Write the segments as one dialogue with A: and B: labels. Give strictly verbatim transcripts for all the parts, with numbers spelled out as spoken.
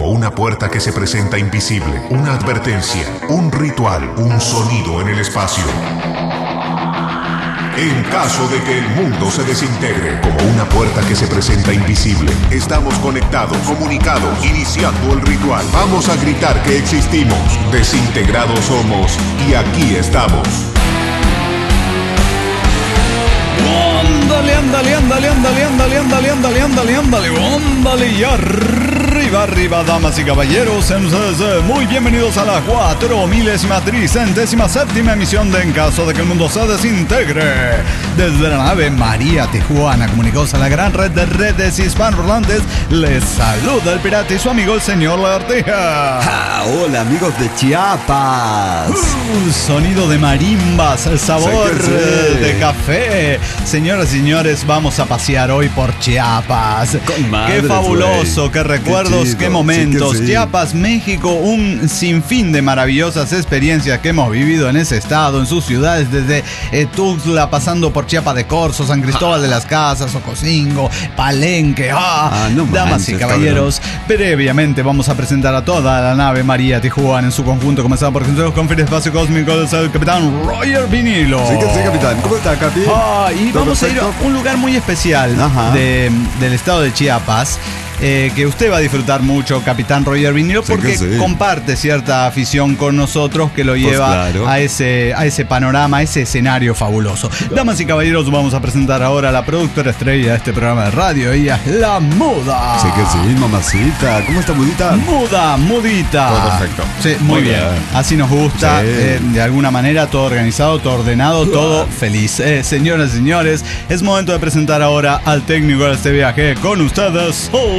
A: como una puerta que se presenta invisible, una advertencia, un ritual, un sonido en el espacio. En caso de que el mundo se desintegre, como una puerta que se presenta invisible, estamos conectados, comunicados, iniciando el ritual. Vamos a gritar que existimos, desintegrados somos y aquí estamos.
B: Ándale, ándale, ándale, ándale, ándale, ándale, ándale, ándale, ándale, ándale, y arriba, arriba, damas y caballeros, muy bienvenidos a la cuatro milésima tricentésima séptima emisión de En Caso de que el Mundo se Desintegre. Desde la nave María Tijuana, comunicados a la gran red de redes hispanohablantes, les saluda el pirata y su amigo el señor Lagartija.
C: Ah, hola amigos de Chiapas.
B: Uh, sonido de marimbas, el sabor
C: sí sí.
B: de café. Señoras y señores, vamos a pasear hoy por Chiapas.
C: Con madres,
B: qué fabuloso,
C: wey.
B: qué recuerdos, qué, qué momentos. Sí sí. Chiapas, México, un sinfín de maravillosas experiencias que hemos vivido en ese estado, en sus ciudades, desde eh, Tuxtla, pasando por Chiapa de Corzo, San Cristóbal ah. de las Casas, Ocosingo, Palenque. Ah, ah, no damas manches, y caballeros, cabrón. Previamente vamos a presentar a toda la nave María Tijuana en su conjunto, comenzando por nosotros con el espacio cósmico del capitán Roger Vinilo.
C: Sí que sí, capitán. ¿Cómo está, capi?
B: Ah, y vamos perfecto? a ir a un lugar muy especial de, del estado de Chiapas. Eh, que usted va a disfrutar mucho, capitán Roger Vinilo, porque sí sí. comparte cierta afición con nosotros que lo lleva pues claro. a, ese, a ese panorama, a ese escenario fabuloso. Damas y caballeros, vamos a presentar ahora a la productora estrella de este programa de radio. Ella es la Muda.
C: Sí que sí, mamacita. ¿Cómo está, Mudita?
B: Muda, Mudita.
C: Todo perfecto.
B: Sí, muy, muy bien. bien. Así nos gusta. Sí. Eh, de alguna manera, todo organizado, todo ordenado, todo feliz. Eh, señoras y señores, es momento de presentar ahora al técnico de este viaje con ustedes. Oh,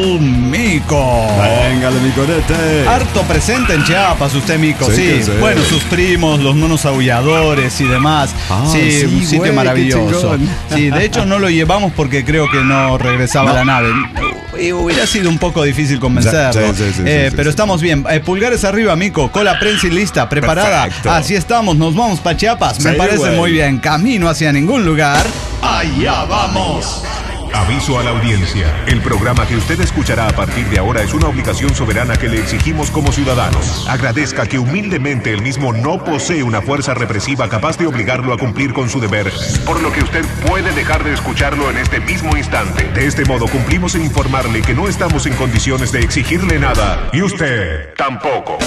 B: Mico.
C: Véngale, Micorete.
B: Harto presente en Chiapas usted, Mico. Sí, sí. Bueno, sus primos, los monos aulladores y demás. Ah, sí, sí, un sitio wey, maravilloso. Sí, de hecho no lo llevamos porque creo que no regresaba no. a la nave. Y hubiera sido un poco difícil convencerlo. Sí, sí, sí, eh, sí, pero sí, estamos bien. Eh, pulgares arriba, Mico. Cola, prensa y lista. Preparada. Perfecto. Así estamos. Nos vamos para Chiapas. Sí, Me parece wey. muy bien. Camino hacia ningún lugar. Allá vamos.
A: Aviso a la audiencia. El programa que usted escuchará a partir de ahora es una obligación soberana que le exigimos como ciudadanos. Agradezca que humildemente el mismo no posee una fuerza represiva capaz de obligarlo a cumplir con su deber, por lo que usted puede dejar de escucharlo en este mismo instante. De este modo cumplimos en informarle que no estamos en condiciones de exigirle nada y usted tampoco.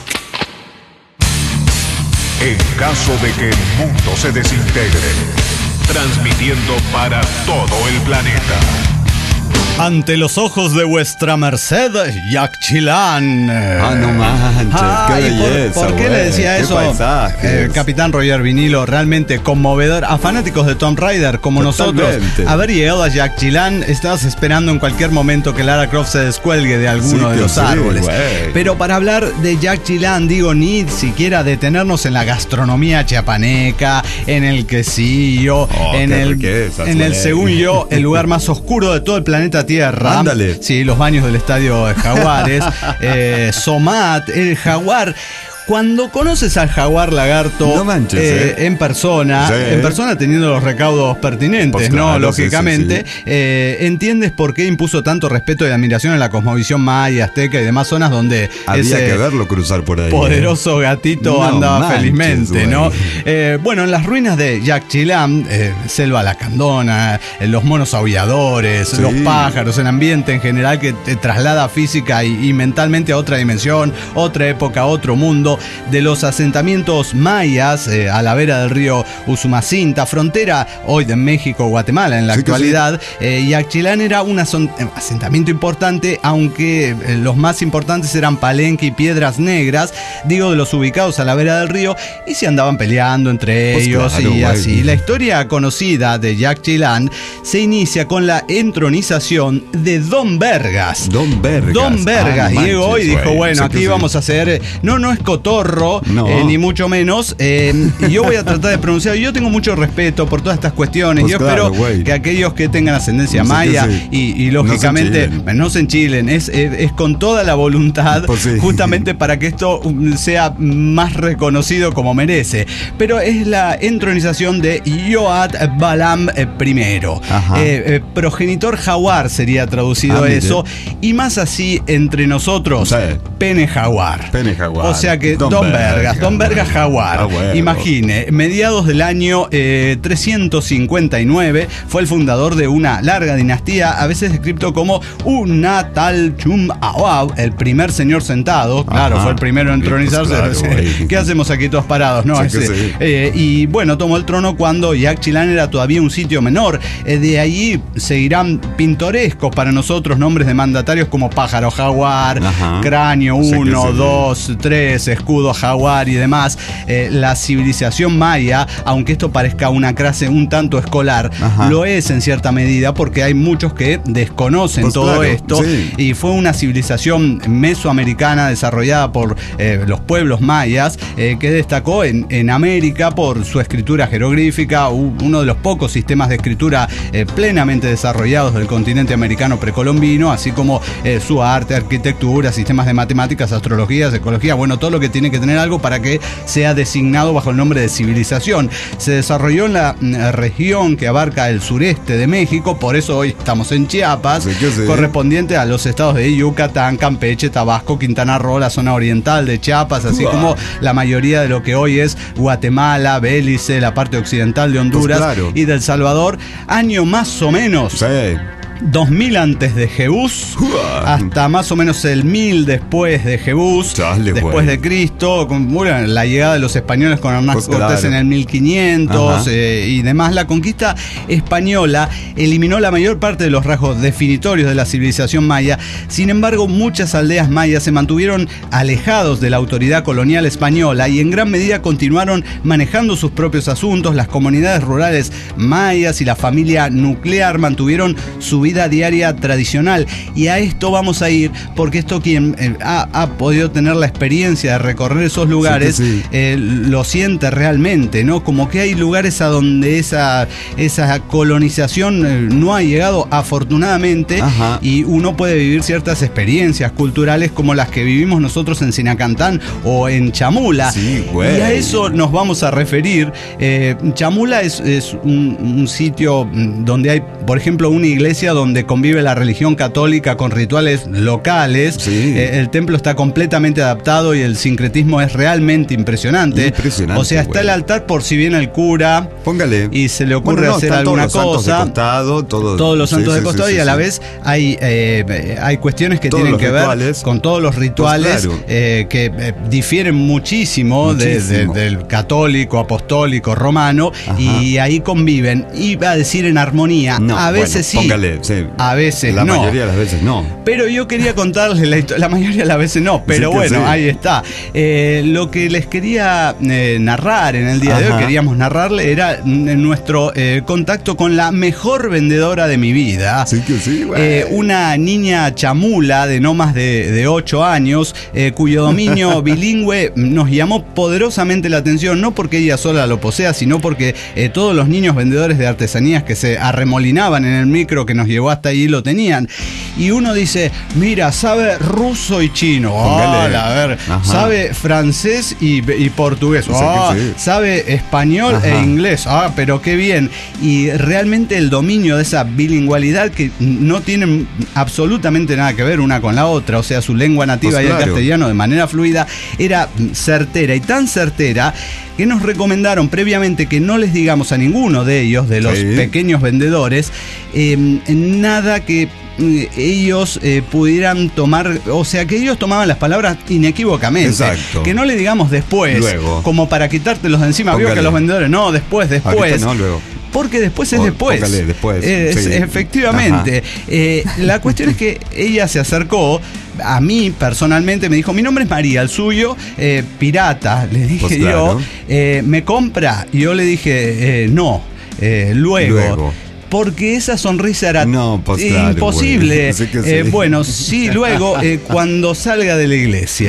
A: En caso de que el mundo se desintegre, transmitiendo para todo el planeta.
B: Ante los ojos de vuestra merced, Yaxchilán.
C: Ah, no manches, ah, qué belleza.
B: ¿Por, ¿por qué
C: wey,
B: le decía eso? Eh, capitán Roger Vinilo, realmente conmovedor. A fanáticos de Tomb Raider como Totalmente. nosotros, haber llegado a Yaxchilán, estabas esperando en cualquier momento que Lara Croft se descuelgue de alguno sí, de los sí, árboles. Wey. Pero para hablar de Yaxchilán, digo, ni siquiera detenernos en la gastronomía chiapaneca, en el quesillo, oh, en, el, riquezas, en el, según yo, el lugar más oscuro de todo el planeta Tierra.
C: Ándale.
B: Sí, los baños del estadio de Jaguares. eh, Somat, el jaguar. Cuando conoces al jaguar lagarto
C: no manches,
B: eh,
C: eh.
B: en persona, sí. en persona teniendo los recaudos pertinentes, pues claro, ¿no? Lógicamente, sí, sí, sí. Eh, entiendes por qué impuso tanto respeto y admiración en la cosmovisión maya, azteca y demás zonas donde
C: había
B: ese
C: que verlo cruzar por ahí.
B: Poderoso eh. gatito no andaba manches, felizmente, güey. ¿no? Eh, bueno, en las ruinas de Yaxchilán, eh, selva lacandona, eh, los monos aulladores, sí. los pájaros, el ambiente en general que te traslada física y, y mentalmente a otra dimensión, otra época, otro mundo. De los asentamientos mayas eh, a la vera del río Usumacinta, frontera hoy de México, Guatemala en la sí actualidad, sí. eh, Yaxchilán era un asentamiento importante, aunque eh, los más importantes eran Palenque y Piedras Negras, digo de los ubicados a la vera del río, y se andaban peleando entre pues ellos claro, y así. Güey. La historia conocida de Yaxchilán se inicia con la entronización de Don Vergas.
C: Don Vergas.
B: Don Vergas ah, no llegó manches, y dijo, wey. bueno, sí aquí vamos sí. a hacer, no, no es cotorra, Torro,
C: no.
B: eh, ni mucho menos. Eh, y yo voy a tratar de pronunciar. Yo tengo mucho respeto por todas estas cuestiones.
C: Pues
B: yo
C: claro,
B: espero
C: güey.
B: que aquellos que tengan ascendencia
C: No sé
B: maya
C: qué sí.
B: y, y lógicamente no se enchilen, es, es, es con toda la voluntad,
C: pues sí.
B: justamente para que esto sea más reconocido como merece. Pero es la entronización de Yoat Balam I, eh, eh, progenitor jaguar sería traducido
C: ah,
B: eso, y más así entre nosotros, sí. Pene jaguar.
C: Pene jaguar.
B: O sea que Don, Don Vergas, Vergas, Don Vergas jaguar. Ah, bueno. Imagine, mediados del año eh, trescientos cincuenta y nueve fue el fundador de una larga dinastía, a veces descrito como Unatal Chum Awab, el primer señor sentado. Claro, ajá, fue el primero en entronizarse. Pues claro, ¿qué hacemos aquí todos parados? No, sí, ese, sí. eh, y bueno, tomó el trono cuando Yaxchilán era todavía un sitio menor. Eh, de allí seguirán pintorescos para nosotros nombres de mandatarios como Pájaro Jaguar, ajá, Cráneo uno, dos, tres, Escudo Jaguar y demás. Eh, la civilización maya, aunque esto parezca una clase un tanto escolar, ajá, lo es en cierta medida porque hay muchos que desconocen pues todo claro, esto, sí. Y fue una civilización mesoamericana desarrollada por eh, los pueblos mayas, eh, que destacó en, en América por su escritura jeroglífica, uno de los pocos sistemas de escritura eh, plenamente desarrollados del continente americano precolombino, así como eh, su arte, arquitectura, sistemas de matemáticas, astrología, ecología, bueno, todo lo que tiene que tener algo para que sea designado bajo el nombre de civilización. Se desarrolló en la eh, región que abarca el sureste de México, por eso hoy estamos en Chiapas, sí, sí. correspondiente a los estados de Yucatán, Campeche, Tabasco, Quintana Roo, la zona oriental de Chiapas, así wow. como la mayoría de lo que hoy es Guatemala, Belice, la parte occidental de Honduras pues claro. y del Salvador, año más o menos. Sí. dos mil antes de Jebús hasta más o menos el mil después de Jebús, Chale, después güey. de Cristo, con bueno, la llegada de los españoles con Hernán pues Cortés claro. en el mil quinientos eh, y demás. La conquista española eliminó la mayor parte de los rasgos definitorios de la civilización maya. Sin embargo, muchas aldeas mayas se mantuvieron alejados de la autoridad colonial española y en gran medida continuaron manejando sus propios asuntos. Las comunidades rurales mayas y la familia nuclear mantuvieron su vida diaria tradicional, y a esto vamos a ir porque esto quien eh, ha, ha podido tener la experiencia de recorrer esos lugares sí sí. Eh, lo siente realmente, ¿no? Como que hay lugares a donde esa, esa colonización eh, no ha llegado afortunadamente. Ajá. Y uno puede vivir ciertas experiencias culturales como las que vivimos nosotros en Sinacantán o en Chamula, sí, y a eso nos vamos a referir. eh, Chamula es, es un, un sitio donde hay, por ejemplo, una iglesia donde convive la religión católica con rituales locales. Sí. Eh, el templo está completamente adaptado y el sincretismo es realmente impresionante. Impresionante. O sea, está güey. el altar por si viene el cura. Póngale. Y se le ocurre bueno, no, hacer alguna
C: todos los
B: cosa.
C: Santos de costado, todo,
B: todos los santos
C: sí,
B: de costado sí, sí, y a la sí. vez hay, eh, hay cuestiones que
C: todos
B: tienen que
C: rituales.
B: ver con todos los rituales pues claro. eh, que eh, difieren muchísimo, muchísimo. De, de, del católico, apostólico, romano. Ajá. Y ahí conviven. Y va a decir en armonía. No, a veces bueno, sí.
C: Póngale. Sí.
B: A veces
C: la
B: no.
C: La mayoría de las veces no.
B: Pero yo quería contarles la historia. La mayoría de las veces no. Pero sí bueno, sí. ahí está. Eh, lo que les quería eh, narrar en el día Ajá. de hoy, queríamos narrarle, era nuestro eh, contacto con la mejor vendedora de mi vida.
C: Sí que sí, güey.
B: Eh, una niña chamula de no más de, de ocho años, eh, cuyo dominio bilingüe nos llamó poderosamente la atención, no porque ella sola lo posea, sino porque eh, todos los niños vendedores de artesanías que se arremolinaban en el micro que nos llevó hasta ahí lo tenían. Y uno dice, mira, sabe ruso y chino. Ah, a ver, Ajá. sabe francés y, y portugués. Ah, sí. Sabe español Ajá. e inglés. Ah, pero qué bien. Y realmente el dominio de esa bilingüalidad que no tienen absolutamente nada que ver una con la otra, o sea, su lengua nativa pues y claro. el castellano de manera fluida, era certera y tan certera que nos recomendaron previamente que no les digamos a ninguno de ellos, de los sí. pequeños vendedores, eh, nada que ellos eh, pudieran tomar, o sea, que ellos tomaban las palabras inequívocamente. Exacto. Que no le digamos después, luego. Como para quitártelos de encima. Póngale. Vio que los vendedores, no, después, después. No, luego. Porque después es o, después. Póngale, después. Eh, sí. es, efectivamente. Eh, la cuestión es que ella se acercó a mí personalmente, me dijo, mi nombre es María, el suyo, eh, pirata. Le dije pues claro. yo, eh, ¿me compra? Y yo le dije, eh, no, eh, luego. luego. Porque esa sonrisa era no, pues claro, imposible. Sí sí. eh, bueno, sí, luego, eh, cuando salga de la iglesia.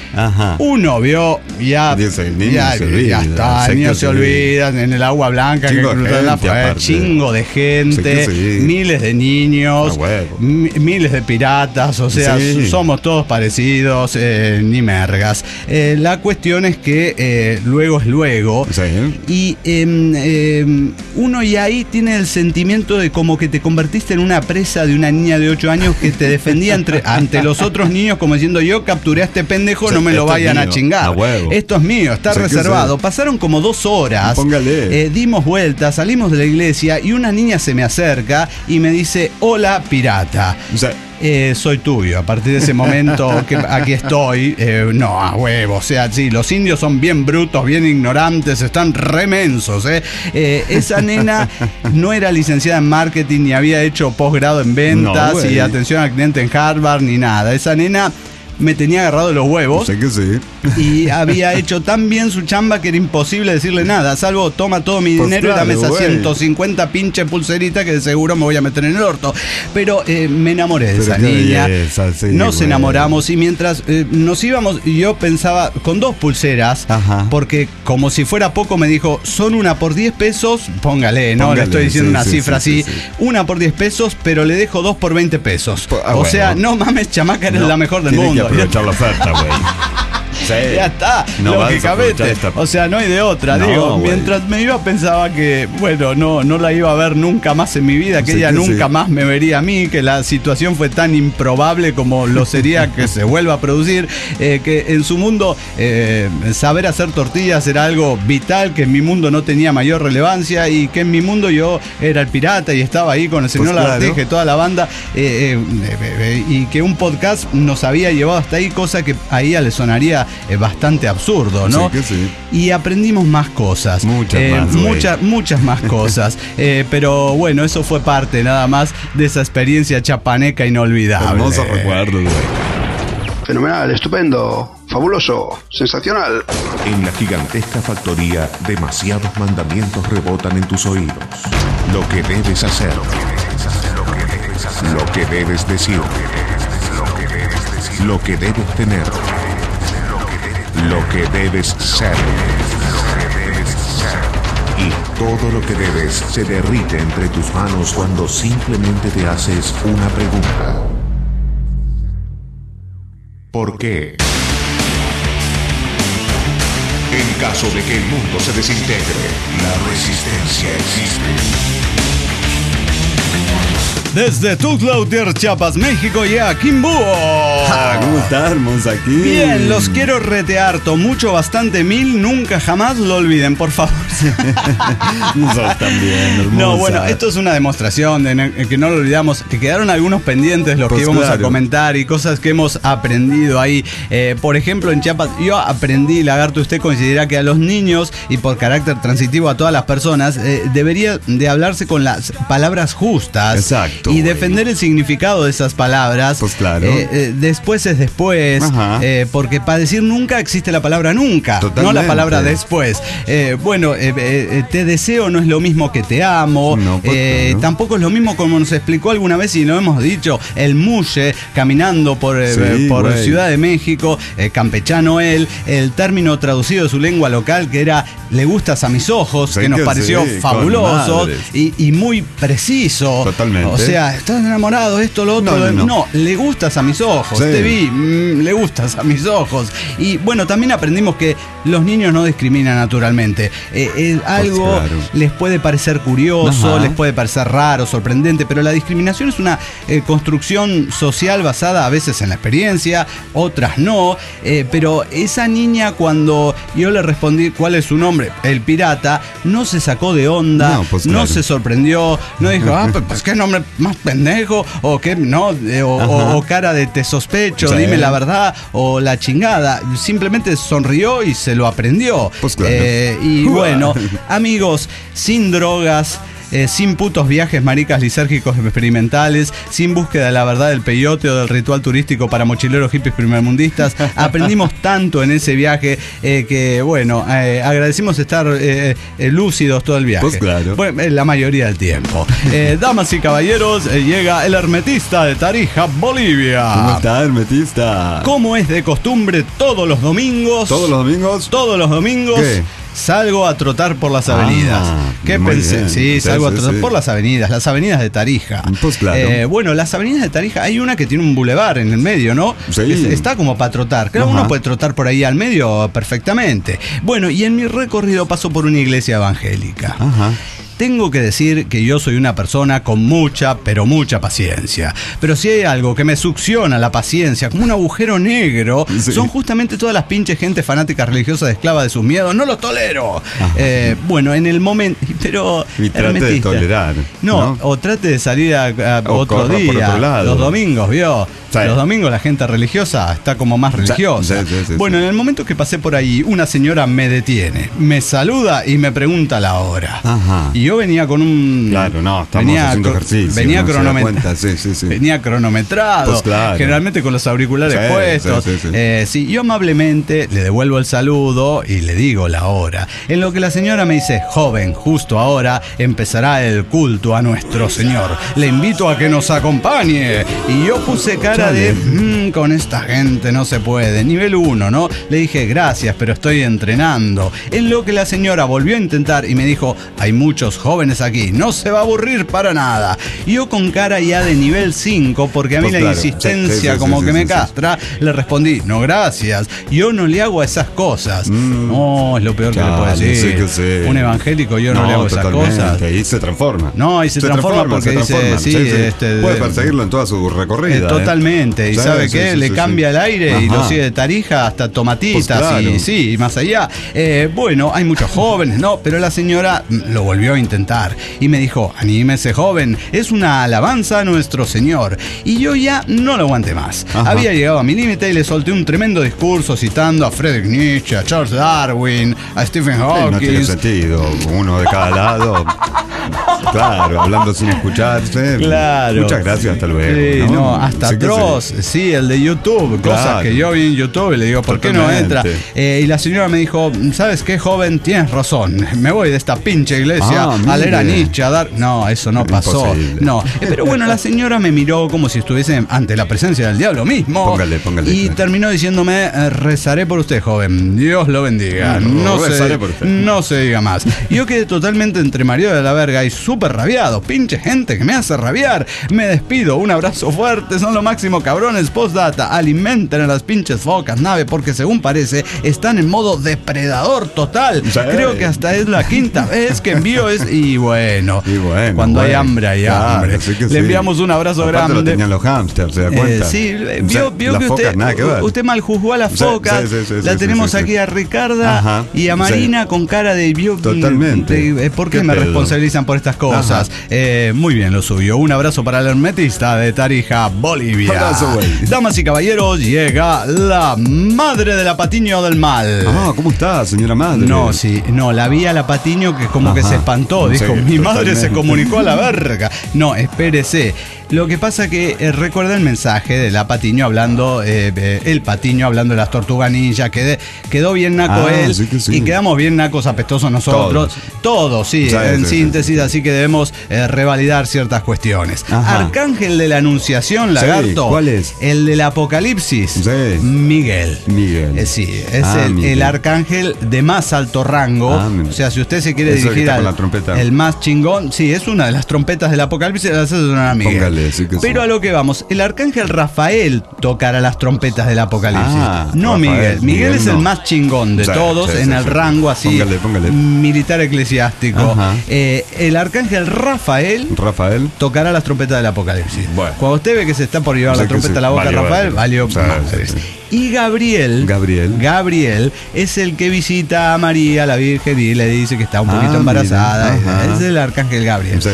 C: Ajá.
B: Uno vio, ya,
C: Dice, el niño
B: ya,
C: se olvida,
B: ya está,
C: sé
B: el niño
C: que
B: se
C: sí.
B: olvida, en el agua blanca,
C: Chingo
B: que
C: de
B: cruza la
C: gente,
B: fue,
C: aparte.
B: chingo de gente,
C: Sé que sí.
B: miles de niños,
C: A huevo.
B: mi- miles de piratas, o sea,
C: Sí.
B: somos todos parecidos, eh, ni mergas. Eh, la cuestión es que eh, luego es luego,
C: Sí.
B: y em, em, uno y ahí tiene el sentimiento de como que te convertiste en una presa de una niña de ocho años que te defendía entre, ante los otros niños como diciendo, yo capturé a este pendejo,
C: Sí,
B: no me lo
C: esto es
B: vayan a
C: mío,
B: chingar.
C: a huevo.
B: Esto es mío, está
C: Sí, que
B: reservado.
C: sí.
B: Pasaron como dos horas.
C: Póngale.
B: eh, dimos vueltas, salimos de la iglesia y una niña se me acerca y me dice, hola pirata.
C: O sea,
B: Eh, soy tuyo. A partir de ese momento que aquí estoy, eh, no, a huevo. O sea, sí, los indios son bien brutos, bien ignorantes, están remensos. Eh. Eh, esa nena no era licenciada en marketing, ni había hecho posgrado en ventas
C: No,
B: y
C: güey.
B: atención al cliente en Harvard, ni nada. Esa nena me tenía agarrado de los huevos.
C: sé que sí.
B: Y había hecho tan bien su chamba que era imposible decirle nada, salvo toma todo mi
C: Pues
B: dinero
C: claro,
B: y dame esas
C: güey.
B: ciento cincuenta pinche pulseritas que de seguro me voy a meter en el orto. Pero eh, me enamoré de
C: Pero
B: esa
C: qué
B: niña.
C: belleza, sí,
B: nos
C: güey.
B: enamoramos y mientras eh, nos íbamos, yo pensaba con dos pulseras,
C: Ajá.
B: porque como si fuera poco me dijo, son una por diez pesos, póngale, ¿no?
C: Póngale,
B: Le estoy diciendo
C: sí,
B: una
C: sí,
B: cifra
C: sí,
B: así,
C: sí, sí.
B: una por diez pesos, pero le dejo dos por veinte pesos.
C: Po- ah,
B: o
C: bueno.
B: sea, no mames, chamaca, eres
C: No,
B: la mejor del
C: tiene
B: mundo.
C: que aprovechar la oferta, güey. Sí.
B: Ya está,
C: No vas a
B: lógicamente.
C: aprovechar esta-
B: O sea, no hay de otra.
C: No,
B: Digo,
C: güey.
B: mientras me iba pensaba que, bueno, no, no la iba a ver nunca más en mi vida, que
C: Sí
B: ella
C: que
B: nunca
C: sí.
B: más me vería a mí, que la situación fue tan improbable como lo sería que se vuelva a producir, eh, que en su mundo eh, saber hacer tortillas era algo vital, que en mi mundo no tenía mayor relevancia y que en mi mundo yo era el pirata y estaba ahí con el señor
C: Pues claro.
B: Larteje, toda la banda, eh, eh, eh, y que un podcast nos había llevado hasta ahí, cosa que a ella le sonaría eh, bastante absurdo, ¿no?
C: Sí que sí.
B: Y aprendimos más cosas.
C: Muchas
B: Eh,
C: más, güey.
B: muchas, muchas más cosas. Eh, pero bueno, eso fue parte nada más de esa experiencia chapaneca inolvidable.
C: Hermosos recuerdos, güey.
D: Fenomenal, estupendo, fabuloso, sensacional.
A: En la gigantesca factoría, demasiados mandamientos rebotan en tus oídos. Lo que debes hacer, lo que debes decir, lo que debes tener, lo que debes ser. Y todo lo que debes se derrite entre tus manos cuando simplemente te haces una pregunta. ¿Por qué? En caso de que el mundo se desintegre, la resistencia existe.
B: Desde Tuxtla, Chiapas, México, llega Kimbo.
C: Ah, ¿cómo estamos aquí?
B: Bien, los quiero retearto, mucho, bastante, mil, nunca jamás lo olviden, por favor.
C: Nosotros también, hermosa.
B: No, bueno, esto es una demostración de ne- que no lo olvidamos, que quedaron algunos pendientes los
C: Pues
B: que íbamos
C: claro.
B: a comentar y cosas que hemos aprendido ahí. Eh, por ejemplo, en Chiapas, yo aprendí, Lagarto, usted considera que a los niños y por carácter transitivo a todas las personas, eh, debería de hablarse con las palabras justas.
C: Exacto,
B: Y
C: güey.
B: defender el significado de esas palabras.
C: Pues claro.
B: Eh, eh, después es después.
C: Ajá.
B: eh, porque para decir nunca existe la palabra nunca, no la
C: Totalmente.
B: palabra después. Eh, bueno, eh, eh, te deseo no es lo mismo que te amo.
C: No, pues,
B: eh,
C: claro.
B: Tampoco es lo mismo como nos explicó alguna vez y lo hemos dicho, el mulle caminando por, eh,
C: Sí,
B: por
C: güey.
B: Ciudad de México, eh, campechano él, el término traducido de su lengua local que era le gustas a mis ojos,
C: Sí
B: que nos
C: que
B: pareció
C: sí, con
B: fabuloso
C: madres.
B: y, y muy preciso.
C: Totalmente.
B: O sea, estás enamorado, esto, lo otro.
C: No, no,
B: lo-
C: no.
B: le gustas a mis ojos,
C: Sí.
B: te vi, mm, le gustas a mis ojos. Y bueno, también aprendimos que los niños no discriminan naturalmente. Eh, eh, algo
C: claro.
B: les puede parecer curioso,
C: Ajá.
B: les puede parecer raro, sorprendente, pero la discriminación es una eh, construcción social basada a veces en la experiencia, otras no. Eh, pero esa niña, cuando yo le respondí cuál es su nombre, el pirata, no se sacó de onda,
C: No, pues
B: no
C: claro.
B: se sorprendió, no dijo, ah, pues, pues qué nombre más pendejo, o qué, no, eh, o, o- o cara de te sospecho,
C: Sí.
B: dime la verdad, o la chingada. Simplemente sonrió y se lo aprendió.
C: Pues claro.
B: Eh, y bueno, amigos, sin drogas, eh, sin putos viajes maricas lisérgicos experimentales, sin búsqueda de la verdad del peyote o del ritual turístico para mochileros hippies primermundistas. Aprendimos tanto en ese viaje eh, que, bueno, eh, agradecimos estar eh, eh, lúcidos todo el viaje.
C: Pues claro.
B: Bueno, la mayoría del tiempo. Eh, damas y caballeros, eh, llega el hermetista de Tarija, Bolivia.
C: ¿Cómo está, hermetista?
B: Como es de costumbre, todos los domingos.
C: ¿Todos los domingos?
B: Todos los domingos.
C: ¿Qué?
B: Salgo a trotar por las avenidas.
C: Ah,
B: ¿Qué
C: muy
B: pensé?
C: bien.
B: Sí,
C: Sí,
B: salgo
C: sí,
B: a trotar
C: sí.
B: por las avenidas, las avenidas de Tarija.
C: Pues claro.
B: Eh, bueno, las avenidas de Tarija, hay una que tiene un bulevar en el medio, ¿no?
C: Sí.
B: Es- está como para trotar. Creo que
C: Ajá.
B: uno puede trotar por ahí al medio perfectamente. Bueno, y en mi recorrido paso por una iglesia evangélica.
C: Ajá.
B: Tengo que decir que yo soy una persona con mucha, pero mucha paciencia. Pero si hay algo que me succiona la paciencia como un agujero negro,
C: Sí.
B: son justamente todas las pinches gente fanática religiosa esclava de sus miedos. ¡No los tolero! Eh, bueno, en el momento... Pero...
C: Y trate de
B: hermetista,
C: tolerar,
B: No,
C: ¿no?
B: o trate de salir a, a
C: O
B: otro
C: corra por
B: día.
C: otro lado.
B: Los domingos, ¿vio?
C: Sí.
B: Los domingos la gente religiosa está como más religiosa.
C: sí, sí, sí,
B: bueno,
C: sí.
B: en el momento que pasé por ahí, una señora me detiene, me saluda y me pregunta la hora.
C: Ajá.
B: Y yo venía con un...
C: Claro, no, estamos haciendo
B: cro-
C: ejercicio,
B: Venía,
C: ¿no? Se da
B: cronomet-
C: cuenta, sí, sí, sí.
B: venía cronometrado,
C: Pues claro.
B: generalmente con los auriculares
C: Sí,
B: puestos.
C: sí, sí, sí.
B: Eh, sí, yo amablemente le devuelvo el saludo y le digo la hora. En lo que la señora me dice, joven, justo ahora empezará el culto a nuestro Señor. Le invito a que nos acompañe. Y yo puse cara
C: Chale.
B: de, "Mm, con esta gente no se puede. Nivel uno, ¿no? Le dije, gracias, pero estoy entrenando. En lo que la señora volvió a intentar y me dijo, hay muchos jóvenes aquí, no se va a aburrir para nada. Y yo con cara ya de nivel cinco, porque a mí
C: Pues
B: la
C: claro,
B: insistencia
C: sí, sí, sí,
B: como
C: sí,
B: que
C: sí,
B: me
C: sí.
B: castra, le respondí, no gracias, yo no le hago a esas cosas.
C: Mm.
B: No, es lo peor que le puedo
C: Chale,
B: decir.
C: sí que sí.
B: Un evangélico, yo no, le hago esas
C: totalmente.
B: cosas.
C: Ahí se transforma.
B: No, y se transforma porque
C: se
B: dice,
C: transforma.
B: sí, este,
C: Puede
B: de-
C: perseguirlo en toda su recorrida.
B: Eh,
C: ¿eh?
B: totalmente, y
C: Sí,
B: ¿sabe
C: sí,
B: qué?
C: sí,
B: Le
C: sí,
B: cambia
C: sí.
B: el aire y lo
C: Ajá.
B: sigue de Tarija hasta tomatitas
C: Pues claro.
B: y sí, y más allá. Eh, bueno, hay muchos jóvenes, ¿no? Pero la señora mm, lo volvió a intentar y me dijo, anímese joven, es una alabanza a nuestro Señor. Y yo ya no lo aguanté más.
C: Ajá.
B: Había llegado a mi límite y le solté un tremendo discurso citando a Friedrich Nietzsche, a Charles Darwin, a Stephen
C: Sí, no tiene
B: Hawking.
C: sentido, uno de cada lado. Claro, hablando sin escucharse.
B: Claro.
C: Muchas gracias, hasta luego.
B: Sí,
C: ¿no?
B: no, hasta
C: Sí que
B: Dross, sí. el de YouTube, cosas
C: Claro.
B: que yo vi en YouTube y le digo, ¿por qué no
C: Totalmente.
B: entra? Eh, y la señora me dijo, ¿sabes qué, joven? Tienes razón, me voy de esta pinche iglesia
C: Ah,
B: a leer a
C: mire.
B: Nietzsche, a dar... No, eso no pasó.
C: Imposible.
B: No, Eh, pero bueno, la señora me miró como si estuviese ante la presencia del diablo mismo.
C: Póngale, póngale.
B: Y terminó diciéndome, eh, rezaré por usted, joven, Dios lo bendiga.
C: Mm,
B: No
C: rezaré
B: se,
C: por usted.
B: no se diga más. Y yo quedé totalmente entre marido de la verga y súper rabiado. Pinche gente que me hace rabiar. Me despido, un abrazo fuerte, son lo máximo, cabrones. Postdata, alimenten a las pinches focas, nave, porque según parece están en modo depredador total.
C: Sí.
B: Creo que hasta es la quinta vez que envío es. Y bueno,
C: Y bueno,
B: cuando hay
C: bueno.
B: hambre, hay
C: Claro,
B: hambre.
C: sí que
B: Le
C: sí.
B: enviamos un abrazo
C: Aparte
B: grande.
C: lo tenían los hamsters, ¿se da
B: Eh,
C: cuenta?
B: sí,
C: O sea,
B: vio, vio
C: las
B: que
C: focas,
B: usted,
C: nada que ver.
B: usted mal juzgó a las
C: Sí,
B: focas.
C: sí, sí, sí,
B: la
C: sí,
B: tenemos
C: sí, sí.
B: aquí a Ricarda
C: Ajá.
B: y a Marina con cara de vio-
C: Totalmente.
B: de- eh, ¿Por qué,
C: ¿Qué
B: me
C: pedo?
B: responsabilizan por estas cosas? Eh, muy bien lo suyo. Un abrazo para el hermetista de Tarija, Bolivia.
C: Abrazo, güey.
B: Damas y caballeros, llega la madre de la Patiño del Mal.
C: Ah, ¿cómo está, señora madre?
B: No, sí, no, la vi a la Patiño que como que
C: Ajá.
B: se espantó, dijo,
C: Sí,
B: mi madre se
C: totalmente.
B: comunicó a la verga. No, espérese. Lo que pasa que eh, recuerda el mensaje de la Patiño hablando, eh, eh, el Patiño hablando de las tortugas ninja, quedé- quedó bien naco
C: Ah,
B: él
C: sí que sí.
B: y quedamos bien nacos apestosos nosotros. Todos, sí,
C: Sí,
B: en
C: sí,
B: síntesis,
C: sí, sí.
B: así que debemos eh, revalidar ciertas cuestiones.
C: Ajá.
B: Arcángel de la Anunciación, lagarto.
C: ¿cuál es?
B: El del Apocalipsis.
C: Sí.
B: Miguel.
C: Miguel.
B: Eh, sí, es
C: Ah,
B: el,
C: Miguel.
B: el arcángel de más alto rango.
C: Ah, mira.
B: O sea, si usted se quiere
C: Eso que
B: dirigir
C: está con
B: al
C: la trompeta.
B: el más chingón, sí, es una de las trompetas del Apocalipsis, las hace sonar a Miguel.
C: Póngale, sí que sí.
B: Pero a lo que vamos, el arcángel Rafael tocará las trompetas del Apocalipsis.
C: Ah,
B: no
C: Rafael,
B: Miguel. Miguel.
C: Miguel
B: es
C: no.
B: el más chingón de
C: Sí,
B: todos
C: sí,
B: en
C: sí,
B: el
C: sí.
B: rango así
C: Póngale, póngale.
B: militar eclesiástico.
C: Ajá.
B: Eh, el arcángel Rafael
C: Rafael.
B: tocará las trompetas del Apocalipsis.
C: Bueno.
B: Cuando usted ve que se está por llevar
C: Sí
B: la
C: que
B: trompeta
C: sí.
B: a la boca,
C: Valió,
B: Rafael,
C: valió.
B: valió.
C: Sí,
B: madres.
C: sí, sí.
B: Y Gabriel,
C: Gabriel.
B: Gabriel es el que visita a María, la Virgen, y le dice que está un poquito
C: Ah,
B: embarazada.
C: mira. Ajá.
B: Es el arcángel Gabriel.
C: Sí.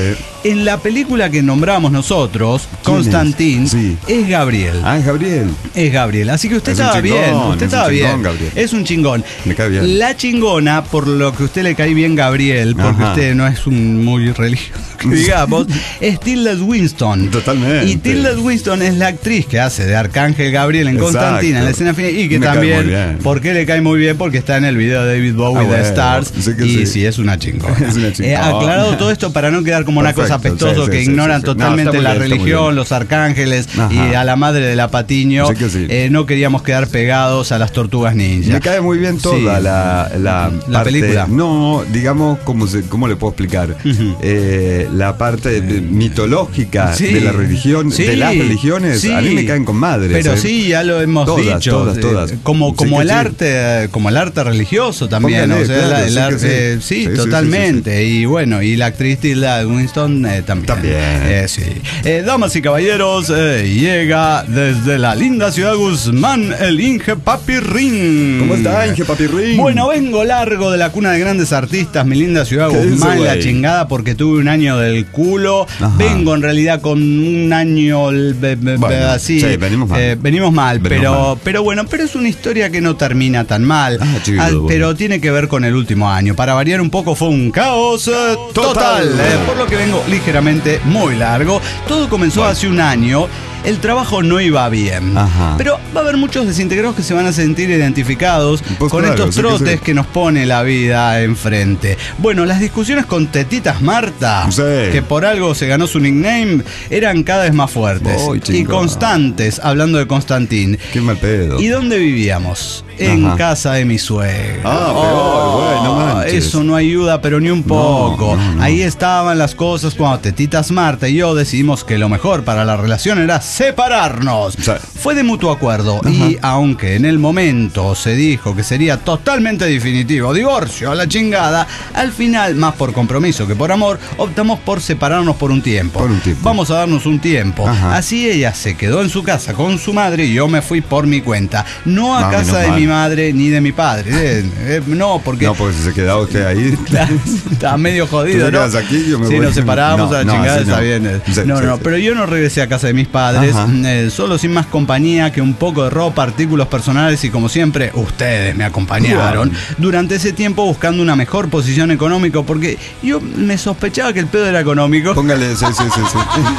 B: En la película que nombramos nosotros, Constantine,
C: sí.
B: es Gabriel.
C: Ah, es Gabriel.
B: Es Gabriel. Así que usted
C: es
B: estaba
C: chingón,
B: bien. Usted estaba
C: chingón,
B: bien.
C: Gabriel.
B: Es un chingón.
C: Me cae bien.
B: La chingona, por lo que a usted le cae bien Gabriel, porque
C: Ajá.
B: usted no es un muy religioso, que digamos, es Tilda Swinton.
C: Totalmente.
B: Y Tilda Swinton es la actriz que hace de Arcángel Gabriel en
C: Exacto.
B: Constantine, en la escena final, y que
C: Me cae
B: también,
C: muy bien.
B: ¿por qué le cae muy bien? Porque está en el video de David Bowie
C: Ah,
B: de
C: bueno,
B: Stars.
C: sí que
B: y
C: sí.
B: sí, es una chingona.
C: Es una chingona.
B: Eh, aclarado todo esto para no quedar como una cosa
C: Perfecto,
B: apestoso
C: sí,
B: que
C: sí, sí,
B: ignoran
C: sí, sí.
B: totalmente
C: No, está muy
B: la
C: bien, está muy
B: religión,
C: bien.
B: los arcángeles
C: Ajá.
B: y a la madre de la Patiño.
C: Sí que sí.
B: Eh, no queríamos quedar pegados a las tortugas ninja.
C: Me cae muy bien toda
B: Sí.
C: la, la,
B: La
C: parte-
B: película.
C: No, digamos, ¿cómo, se, cómo le puedo explicar?
B: Ujú.
C: Eh, la parte de- mitológica
B: Sí.
C: de la religión,
B: Sí.
C: de las religiones,
B: Sí.
C: a mí me caen con madres.
B: Pero
C: ¿eh?
B: sí, ya lo hemos
C: Todas,
B: dicho.
C: todas,
B: eh,
C: todas.
B: Como,
C: Sí
B: como
C: que
B: el
C: sí.
B: arte, como el arte religioso también.
C: Póngale,
B: o sea,
C: claro,
B: la- el
C: sí que
B: arte-
C: sí.
B: eh, sí,
C: Sí, sí,
B: totalmente.
C: sí, sí,
B: Y bueno, y la actriz Tilda Winston eh, también.
C: También.
B: Eh, sí. Eh, damas y caballeros, eh, llega desde la linda ciudad de Guzmán el Inge Papirrín.
C: ¿Cómo está, Inge Papirrín?
B: Bueno, vengo largo de la cuna de grandes artistas, mi linda ciudad de
C: ¿Qué dice,
B: Guzmán, la
C: güey?
B: chingada, porque tuve un año del culo.
C: Ajá.
B: Vengo en realidad con un año el- be- be-
C: Bueno,
B: así.
C: sí, venimos mal.
B: eh, venimos mal,
C: Venimos
B: pero,
C: mal.
B: pero bueno, pero es una historia que no termina tan mal.
C: Ah, chido,
B: Ah,
C: bueno.
B: pero tiene que ver con el último año. Para variar un poco, fue un caos eh, total.
C: Total.
B: eh, por lo que vengo ligeramente muy largo. Todo comenzó hace un año. El trabajo no iba bien.
C: Ajá.
B: Pero va a haber muchos desintegrados que se van a sentir identificados
C: Pues
B: con
C: claro,
B: estos
C: sí que
B: trotes
C: sí.
B: que nos pone la vida enfrente. Bueno, las discusiones con Tetitas Marta,
C: Sí.
B: que por algo se ganó su nickname, eran cada vez más fuertes
C: Uy,
B: y
C: chico.
B: constantes, hablando de Constantín.
C: Qué mal pedo.
B: ¿Y dónde vivíamos? En
C: Ajá.
B: casa de mi suegra.
C: Ah, peor, güey, no manches.
B: Eso no ayuda, pero ni un poco.
C: no, no.
B: Ahí estaban las cosas cuando Tetitas Marta y yo decidimos que lo mejor para la relación era separarnos.
C: Sí.
B: Fue de mutuo acuerdo y aunque en el momento se dijo que sería totalmente definitivo, divorcio a la chingada, al final, más por compromiso que por amor, optamos por separarnos por un tiempo.
C: Por un tiempo.
B: Vamos a darnos un tiempo.
C: Ajá.
B: Así ella se quedó en su casa con su madre y yo me fui por mi cuenta. No a
C: Ah,
B: casa
C: menos
B: de
C: mal.
B: mi madre ni de mi padre. Eh, eh, no, porque...
C: No, porque si se quedaba usted ahí.
B: Está medio jodido,
C: Tú te
B: ¿no?
C: quedas aquí, yo me
B: sí,
C: voy.
B: nos separamos
C: No,
B: a la
C: no,
B: chingada,
C: así
B: está
C: no.
B: bien. eh.
C: Sí,
B: no,
C: sí,
B: no,
C: sí.
B: pero yo no regresé a casa de mis padres,
C: Ajá.
B: eh, solo sin más compañía que un poco de ropa, artículos personales y como siempre, ustedes me acompañaron durante ese tiempo buscando una mejor posición económica porque yo me sospechaba que el pedo era económico.
C: Póngale, sí, sí, sí, sí.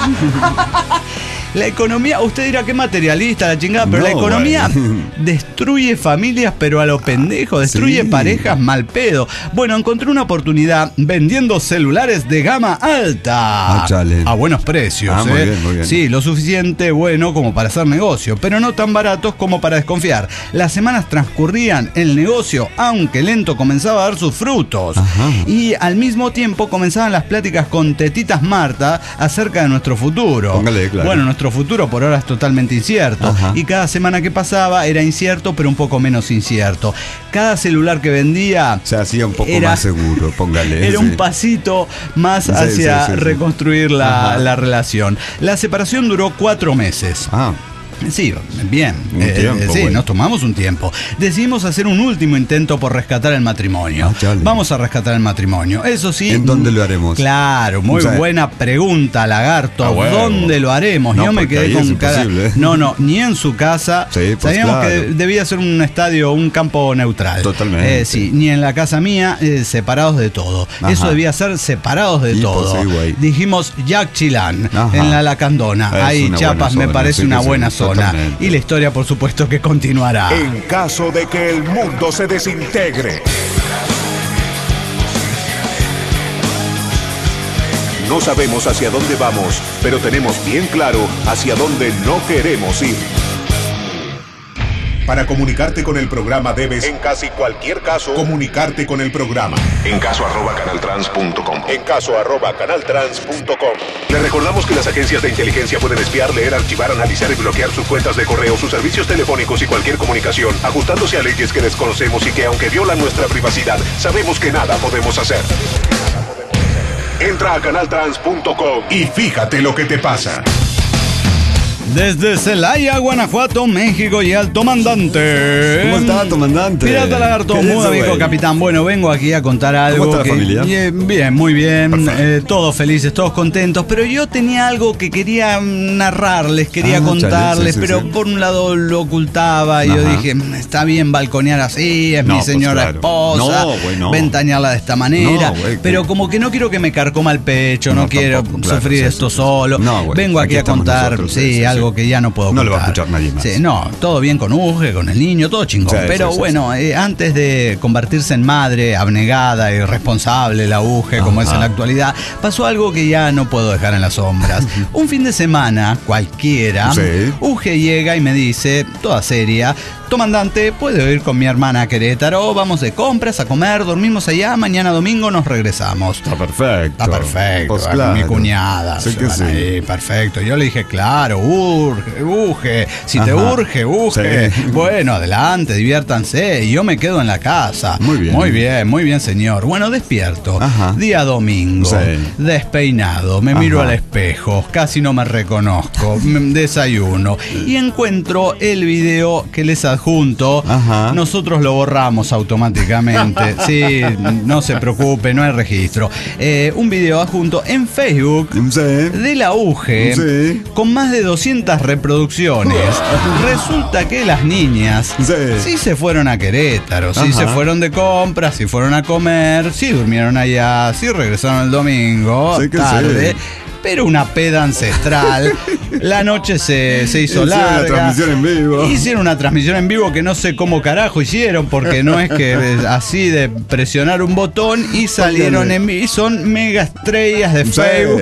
B: La economía, usted dirá que materialista, la chingada, pero
C: No,
B: la economía
C: güey.
B: destruye familias, pero a lo pendejo, destruye
C: Sí.
B: parejas mal pedo. Bueno, encontré una oportunidad vendiendo celulares de gama alta.
C: Ah, chale.
B: A buenos precios,
C: Ah, muy
B: ¿eh?
C: bien, muy bien.
B: Sí, lo suficiente bueno como para hacer negocio, pero no tan baratos como para desconfiar. Las semanas transcurrían, el negocio, aunque lento, comenzaba a dar sus frutos.
C: Ajá.
B: Y al mismo tiempo comenzaban las pláticas con Tetitas Marta acerca de nuestro futuro.
C: Póngale, claro.
B: Bueno, nuestro futuro por ahora es totalmente incierto.
C: Ajá.
B: Y cada semana que pasaba era incierto, pero un poco menos incierto. Cada celular que vendía
C: Se hacía un poco
B: Era-
C: más seguro, póngale.
B: era
C: sí.
B: un pasito más
C: Sí,
B: hacia
C: sí, sí, sí.
B: reconstruir la,
C: Ajá.
B: la relación. La separación duró cuatro meses.
C: Ah,
B: Sí, bien.
C: Un
B: Eh,
C: tiempo,
B: sí,
C: bueno.
B: nos tomamos un tiempo. Decidimos hacer un último intento por rescatar el matrimonio.
C: Ah, chale.
B: Vamos a rescatar el matrimonio. Eso sí.
C: ¿En dónde lo haremos?
B: Claro, muy
C: O sea,
B: buena pregunta, Lagarto.
C: Ah, bueno.
B: ¿Dónde lo haremos?
C: No,
B: Yo me
C: porque
B: quedé
C: ahí
B: con
C: es
B: cara.
C: imposible, ¿eh?
B: No, no, ni en su casa.
C: Sí, pues
B: Sabíamos
C: claro.
B: que debía ser un estadio, un campo neutral.
C: Totalmente.
B: Eh, sí, ni en la casa mía, eh, separados de todo.
C: Ajá.
B: Eso debía ser separados de
C: Y, pues,
B: todo.
C: sí, güey.
B: Dijimos Jack Chilán,
C: Ajá.
B: en la Lacandona.
C: Es
B: Ahí,
C: una
B: Chiapas,
C: buena
B: me
C: zona,
B: parece
C: sí
B: una
C: que sí,
B: buena zona.
C: totalmente.
B: Y la historia, por supuesto, que continuará.
A: En caso de que el mundo se desintegre. No sabemos hacia dónde vamos, pero tenemos bien claro hacia dónde no queremos ir. Para comunicarte con el programa debes, en casi cualquier caso, comunicarte con el programa. En caso arroba canaltrans punto com. En caso arroba canaltrans punto com. Le recordamos que las agencias de inteligencia pueden espiar, leer, archivar, analizar y bloquear sus cuentas de correo, sus servicios telefónicos y cualquier comunicación, ajustándose a leyes que desconocemos y que, aunque violan nuestra privacidad, sabemos que nada podemos hacer. Entra a canaltrans punto com y fíjate lo que te pasa.
B: Desde Celaya, Guanajuato, México y Alto Mandante.
C: ¿Cómo está, Alto Mandante?
B: Pirata Lagarto, muy amigo capitán. Bueno, vengo aquí a contar algo.
C: ¿Cómo está
B: que,
C: la familia?
B: Bien, muy bien. Eh, todos felices, todos contentos. Pero yo tenía algo que quería narrarles, quería
C: ah,
B: contarles,
C: chale, sí,
B: pero
C: sí, sí.
B: por un lado lo ocultaba. Y yo dije, está bien balconear así, es
C: no,
B: mi señora
C: pues claro.
B: esposa.
C: No, güey, no.
B: Ventanearla de esta manera.
C: No, güey,
B: pero
C: que...
B: como que no quiero que me carcoma el pecho, no,
C: no
B: quiero
C: tampoco, claro,
B: sufrir
C: sí,
B: esto
C: sí, sí.
B: solo.
C: No, güey,
B: vengo aquí,
C: aquí
B: a contar,
C: nosotros,
B: sí,
C: sí, sí,
B: algo
C: sí.
B: que ya no puedo
C: No
B: contar.
C: lo va a escuchar nadie más.
B: Sí, no, todo bien con Uge, con el niño, todo chingón.
C: Sí,
B: pero
C: sí, sí,
B: bueno,
C: sí.
B: Eh, antes de convertirse en madre abnegada y responsable, la Uge, como
C: Ajá.
B: es en la actualidad, pasó algo que ya no puedo dejar en las sombras. Un fin de semana, cualquiera,
C: Sí.
B: Uge llega y me dice, toda seria, comandante, ¿puedo ir con mi hermana a Querétaro? Vamos de compras, a comer, dormimos allá, mañana domingo nos regresamos.
C: Está perfecto.
B: Está perfecto,
C: Pues
B: con
C: claro.
B: mi cuñada.
C: Sí
B: se
C: que
B: van
C: sí.
B: ahí, perfecto. Yo le dije, claro, urge, urge. Si te
C: Ajá.
B: urge, urge.
C: Sí.
B: Bueno, adelante, diviértanse. Y yo me quedo en la casa.
C: Muy bien.
B: Muy bien, muy bien, señor. Bueno, despierto.
C: Ajá.
B: Día domingo.
C: Sí.
B: Despeinado. Me
C: Ajá.
B: miro al espejo. Casi no me reconozco. m- Desayuno. Y encuentro el video que les adjunto.
C: Ajá.
B: Nosotros lo borramos automáticamente. Sí, no se preocupe, no hay registro. Eh, un video adjunto en Facebook
C: Sí.
B: de la Uge
C: Sí.
B: con más de doscientas reproducciones. Resulta que las niñas
C: Sí.
B: sí se fueron a Querétaro, sí
C: Ajá.
B: se fueron de compras, sí fueron a comer, sí durmieron allá, sí regresaron el domingo
C: Sí que
B: tarde.
C: sí.
B: Pero una peda ancestral. La noche se, se hizo
C: Hicieron
B: larga.
C: una transmisión en vivo.
B: Hicieron una transmisión en vivo que no sé cómo carajo hicieron, porque no es que eh, así de presionar un botón y salieron en vivo. Y son mega estrellas de Facebook.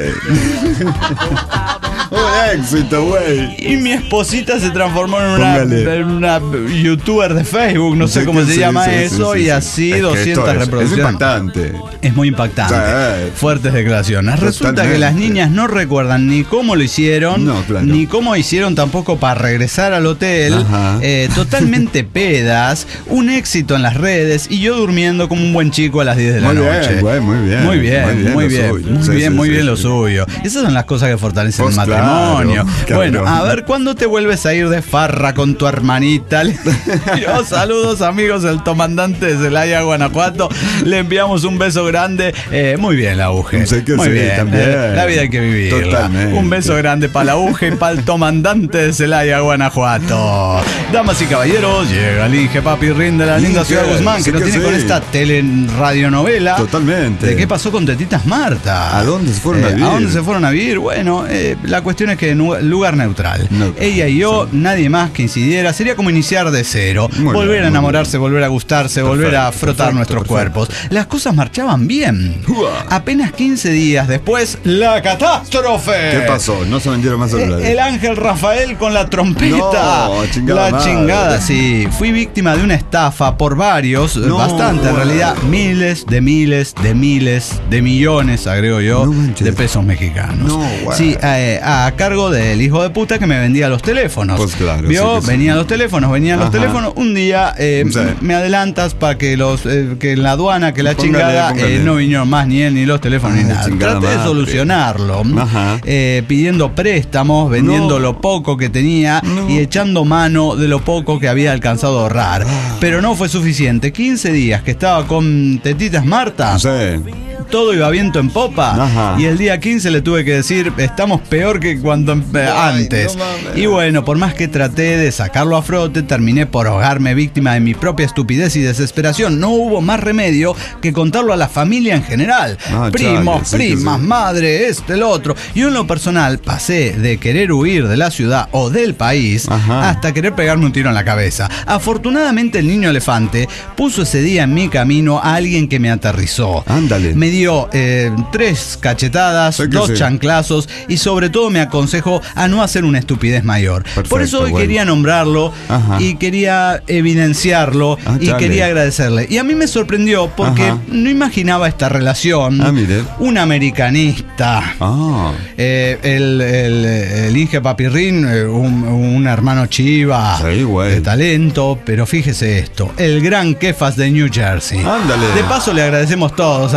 C: Un éxito, güey.
B: Y mi esposita se transformó en una,
C: Póngale.
B: en una youtuber de Facebook, no sé
C: Sí
B: cómo
C: que
B: se
C: sí,
B: llama
C: sí,
B: eso,
C: sí,
B: y
C: sí.
B: así
C: Es que
B: doscientas
C: esto es-
B: reproducciones.
C: Es impactante.
B: Es muy impactante.
C: Sí.
B: Fuertes declaraciones. Resulta
C: Totalmente.
B: que las niñas no recuerdan ni cómo lo hicieron,
C: No, claro.
B: ni cómo hicieron tampoco para regresar al hotel.
C: Ajá.
B: Eh, totalmente pedas, un éxito en las redes y yo durmiendo como un buen chico a las diez de la
C: Muy bien,
B: noche.
C: güey, muy bien.
B: Muy bien,
C: Muy bien
B: muy
C: lo
B: bien.
C: suyo.
B: Muy
C: Sí,
B: bien,
C: sí,
B: muy
C: sí,
B: bien lo
C: sí.
B: suyo. Esas son las cosas que fortalecen
C: Pues
B: el matrimonio.
C: claro,
B: bueno,
C: cabrón.
B: a ver, ¿cuándo te vuelves a ir de farra con tu hermanita? Yo, saludos amigos del comandante de Celaya, Guanajuato. Le enviamos un beso grande. Eh, muy bien, la Uge.
C: Sé que
B: muy
C: sí,
B: bien.
C: también.
B: Eh, la vida hay que vivirla.
C: Totalmente.
B: Un beso grande para la Uge y para el comandante de Celaya, Guanajuato. Damas y caballeros, llega el Inge Papi Rin de la linda
C: Inge,
B: ciudad de Guzmán, que
C: sí
B: nos
C: que
B: tiene
C: sí.
B: con esta teleradionovela.
C: Totalmente.
B: ¿De qué pasó con Tetitas Marta?
C: ¿A dónde se fueron a
B: Eh,
C: vivir?
B: ¿A dónde se fueron a vivir? Bueno, eh, la cuestión es que en un lugar neutral.
C: No,
B: Ella y yo, nadie más que incidiera. Sería como iniciar de cero.
C: Muy
B: volver
C: bien,
B: a
C: muy
B: enamorarse, volver a gustarse, volver a
C: Perfecto,
B: frotar
C: perfecto,
B: nuestros
C: perfecto.
B: cuerpos. Las cosas marchaban bien.
C: Uah.
B: Apenas quince días después, la catástrofe.
C: ¿Qué pasó? No se vendieron más
B: Eh,
C: celulares.
B: El ángel Rafael con la trompeta.
C: No, chingada
B: la
C: madre.
B: chingada, sí. Fui víctima de una estafa por varios,
C: No,
B: bastante en
C: bueno.
B: realidad, miles de miles de miles de millones, agrego yo,
C: No manches.
B: de pesos mexicanos.
C: No, bueno.
B: Sí, eh, a cargo del hijo de puta que me vendía los teléfonos.
C: Pues claro,
B: Vio,
C: sí que sí.
B: venían los teléfonos, venían los
C: Ajá.
B: teléfonos. Un día eh,
C: Sí.
B: me adelantas para que los eh, que en la aduana, que la
C: Póngale,
B: chingada,
C: póngale.
B: eh, no vinieron más ni él ni los teléfonos
C: Ay,
B: ni nada.
C: chingada
B: Traté de
C: madre.
B: solucionarlo.
C: Ajá.
B: Eh, pidiendo préstamos, vendiendo
C: No.
B: lo poco que tenía
C: No.
B: y echando mano de lo poco que había alcanzado a ahorrar. Pero no fue suficiente. quince días que estaba con Tetitas Marta.
C: Sí.
B: Todo iba viento en popa.
C: Ajá.
B: Y el día quince le tuve que decir, estamos peor que cuando eh,
C: Ay,
B: antes.
C: no mames.
B: Y bueno, por más que traté de sacarlo a frote, terminé por ahogarme víctima de mi propia estupidez y desesperación. No hubo más remedio que contarlo a la familia en general.
C: Ah,
B: Primos,
C: chale, sí que
B: primas,
C: sí.
B: madre, este, el otro. Y yo en lo personal pasé de querer huir de la ciudad o del país
C: Ajá.
B: hasta querer pegarme un tiro en la cabeza. Afortunadamente el niño elefante puso ese día en mi camino a alguien que me aterrizó.
C: Ándale.
B: Me dio eh, tres cachetadas,
C: Sé que
B: dos
C: sí.
B: chanclazos y sobre todo me aconsejó a no hacer una estupidez mayor.
C: Perfecto,
B: Por eso hoy
C: bueno.
B: quería nombrarlo
C: Ajá.
B: y quería evidenciarlo
C: Ah,
B: y
C: chale.
B: quería agradecerle. Y a mí me sorprendió porque
C: Ajá.
B: no imaginaba esta relación.
C: Ah, mire.
B: Un americanista.
C: Ah.
B: Eh, el, el, el Inge Papirrín, eh, un, un hermano chiva
C: Sí, güey.
B: de talento, pero fíjese esto, el gran Kefas de New Jersey.
C: Ándale.
B: De paso le agradecemos todos al Kefas,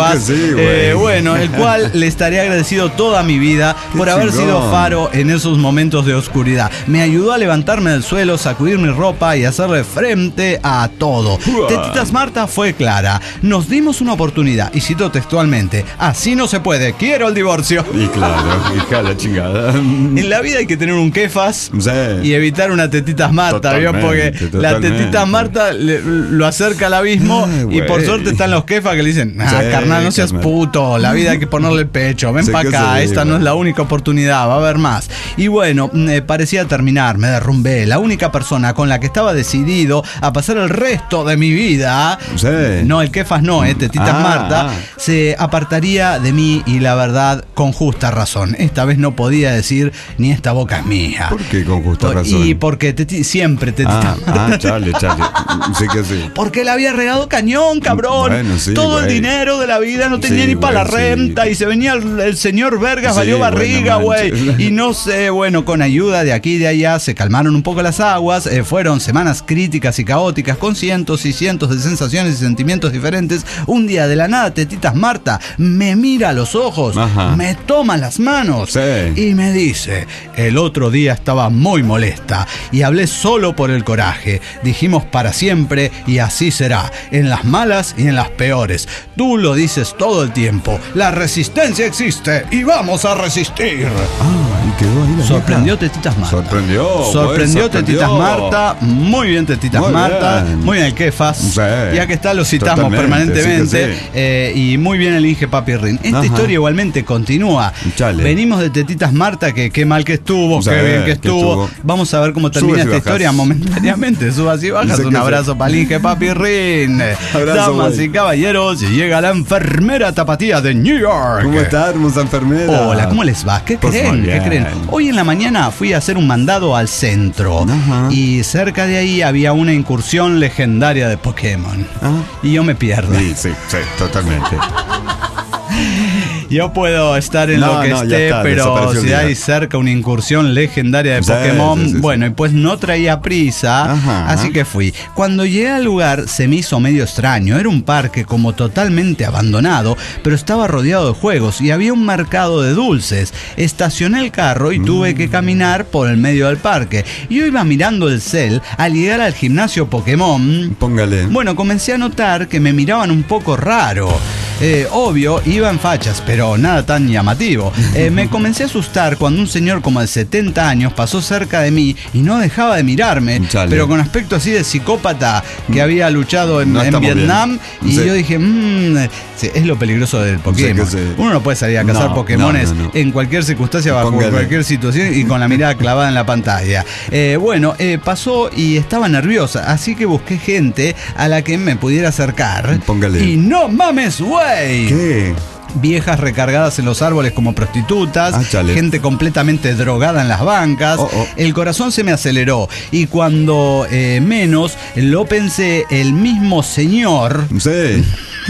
B: Kefas.
C: Sí,
B: eh, bueno, el cual le estaré agradecido toda mi vida
C: Qué
B: por haber
C: chingón.
B: sido faro en esos momentos de oscuridad. Me ayudó a levantarme del suelo, sacudir mi ropa y hacerle frente a todo.
C: Uah.
B: Tetitas Marta fue clara. Nos dimos una oportunidad y cito textualmente: así no se puede, quiero el divorcio.
C: Y claro, hija de la chingada.
B: En la vida hay que tener un Kefas
C: Sí.
B: y evitar una Tetitas Marta, ¿vio? Porque
C: Totalmente,
B: la
C: totalmente.
B: Tetitas Marta le- lo acerca al abismo.
C: Ay,
B: y
C: güey.
B: por suerte están los Kefas que le dicen: ah,
C: Sí,
B: carnal, no seas
C: carnal.
B: puto, la vida hay que ponerle el pecho, ven
C: Sí,
B: para
C: que
B: acá,
C: sí,
B: esta
C: güey.
B: no es la única oportunidad, va a haber más. Y bueno, eh, parecía terminar, me derrumbé. La única persona con la que estaba decidido a pasar el resto de mi vida,
C: Sí.
B: no, el Kefas no, eh, Tetitas
C: Ah,
B: Marta,
C: ah.
B: se apartaría de mí y la verdad, con justa razón. Esta vez no podía decir ni esta boca es mía.
C: ¿Por qué con justa
B: Por-
C: razón?
B: Y porque teti- siempre Tetitas
C: Ah,
B: Marta.
C: ah, chale, chale. Sí que sí.
B: Porque le había regado cañón, cabrón.
C: Bueno, sí,
B: Todo el
C: güey.
B: dinero de la vida no tenía
C: Sí,
B: ni para la
C: güey, sí.
B: renta. Y se venía el, el señor Vergas,
C: Sí,
B: valió barriga,
C: bueno,
B: güey.
C: manches.
B: Y no sé, bueno, con ayuda de aquí y de allá se calmaron un poco las aguas. eh, fueron semanas críticas y caóticas con cientos y cientos de sensaciones y sentimientos diferentes. Un día de la nada, Tetitas Marta me mira a los ojos,
C: Ajá.
B: me toma las manos
C: Sí.
B: y me dice: el otro día estaba muy molesta y hablé solo por el coraje. Dijimos para siempre y así será, en las malas y en las peores. Tú lo dices todo el tiempo. La resistencia existe y vamos a resistir.
C: Ah, y quedó ahí la
B: Sorprendió
C: vieja.
B: Tetitas Marta.
C: Sorprendió,
B: Sorprendió
C: güey, sorprendió.
B: Tetitas Marta. Muy bien, Tetitas
C: Muy
B: Marta.
C: bien.
B: Muy bien el Kefas.
C: Sí.
B: Ya que está, lo citamos
C: Totalmente,
B: permanentemente.
C: sí que sí.
B: Eh, y muy bien el Inge Papi Rin. Esta
C: Ajá.
B: historia igualmente continúa.
C: Chale.
B: Venimos de Tetitas Marta, que qué mal que estuvo,
C: Sí,
B: qué bien que
C: que
B: estuvo.
C: estuvo.
B: Vamos a ver cómo termina
C: Subes y
B: esta
C: bajas.
B: historia momentáneamente. Subas y bajas.
C: Sí
B: Un
C: que
B: abrazo
C: sí.
B: para el Inge Papi Rin.
C: Abrazo,
B: Damas
C: güey.
B: y caballeros, llega la enfermera tapatía de New York.
C: ¿Cómo está, hermosa enfermera?
B: Hola, ¿cómo les va? ¿Qué
C: Pues
B: creen?
C: muy
B: ¿Qué
C: bien.
B: creen? Hoy en la mañana fui a hacer un mandado al centro.
C: Ajá.
B: Y cerca de ahí había una incursión legendaria de Pokémon.
C: Ah.
B: Y yo me pierdo.
C: Sí, sí, sí, totalmente.
B: Yo puedo estar en
C: No,
B: lo que
C: no, ya
B: esté,
C: está,
B: pero
C: desapareció el
B: si
C: día.
B: hay cerca una incursión legendaria de
C: Sí,
B: Pokémon,
C: sí, sí, sí.
B: bueno, y pues no traía prisa,
C: Ajá.
B: así que fui. Cuando llegué al lugar se me hizo medio extraño. Era un parque como totalmente abandonado, pero estaba rodeado de juegos y había un mercado de dulces. Estacioné el carro y tuve que caminar por el medio del parque. Yo iba mirando el cel al llegar al gimnasio Pokémon.
C: Póngale.
B: Bueno, comencé a notar que me miraban un poco raro. Eh, obvio, iba en fachas, pero nada tan llamativo. Eh, me comencé a asustar cuando un señor como de setenta años pasó cerca de mí y no dejaba de mirarme,
C: Chale.
B: pero con aspecto así de psicópata que había luchado en,
C: No
B: en
C: estamos
B: Vietnam.
C: bien.
B: Y
C: Sí.
B: yo dije, mmm, sí, es lo peligroso del Pokémon.
C: Sí, que sí.
B: Uno no puede salir a cazar
C: No,
B: Pokémones
C: no, no, no.
B: en cualquier circunstancia, bajo
C: Póngale.
B: cualquier situación y con la mirada clavada en la pantalla. Eh, bueno, eh, pasó y estaba nerviosa, así que busqué gente a la que me pudiera acercar.
C: Póngale.
B: Y no mames, güey.
C: ¿Qué?
B: Viejas recargadas en los árboles como prostitutas,
C: Ah, chale.
B: gente completamente drogada en las bancas.
C: Oh, oh.
B: El corazón se me aceleró y cuando eh, menos lo pensé, el mismo señor,
C: Sí.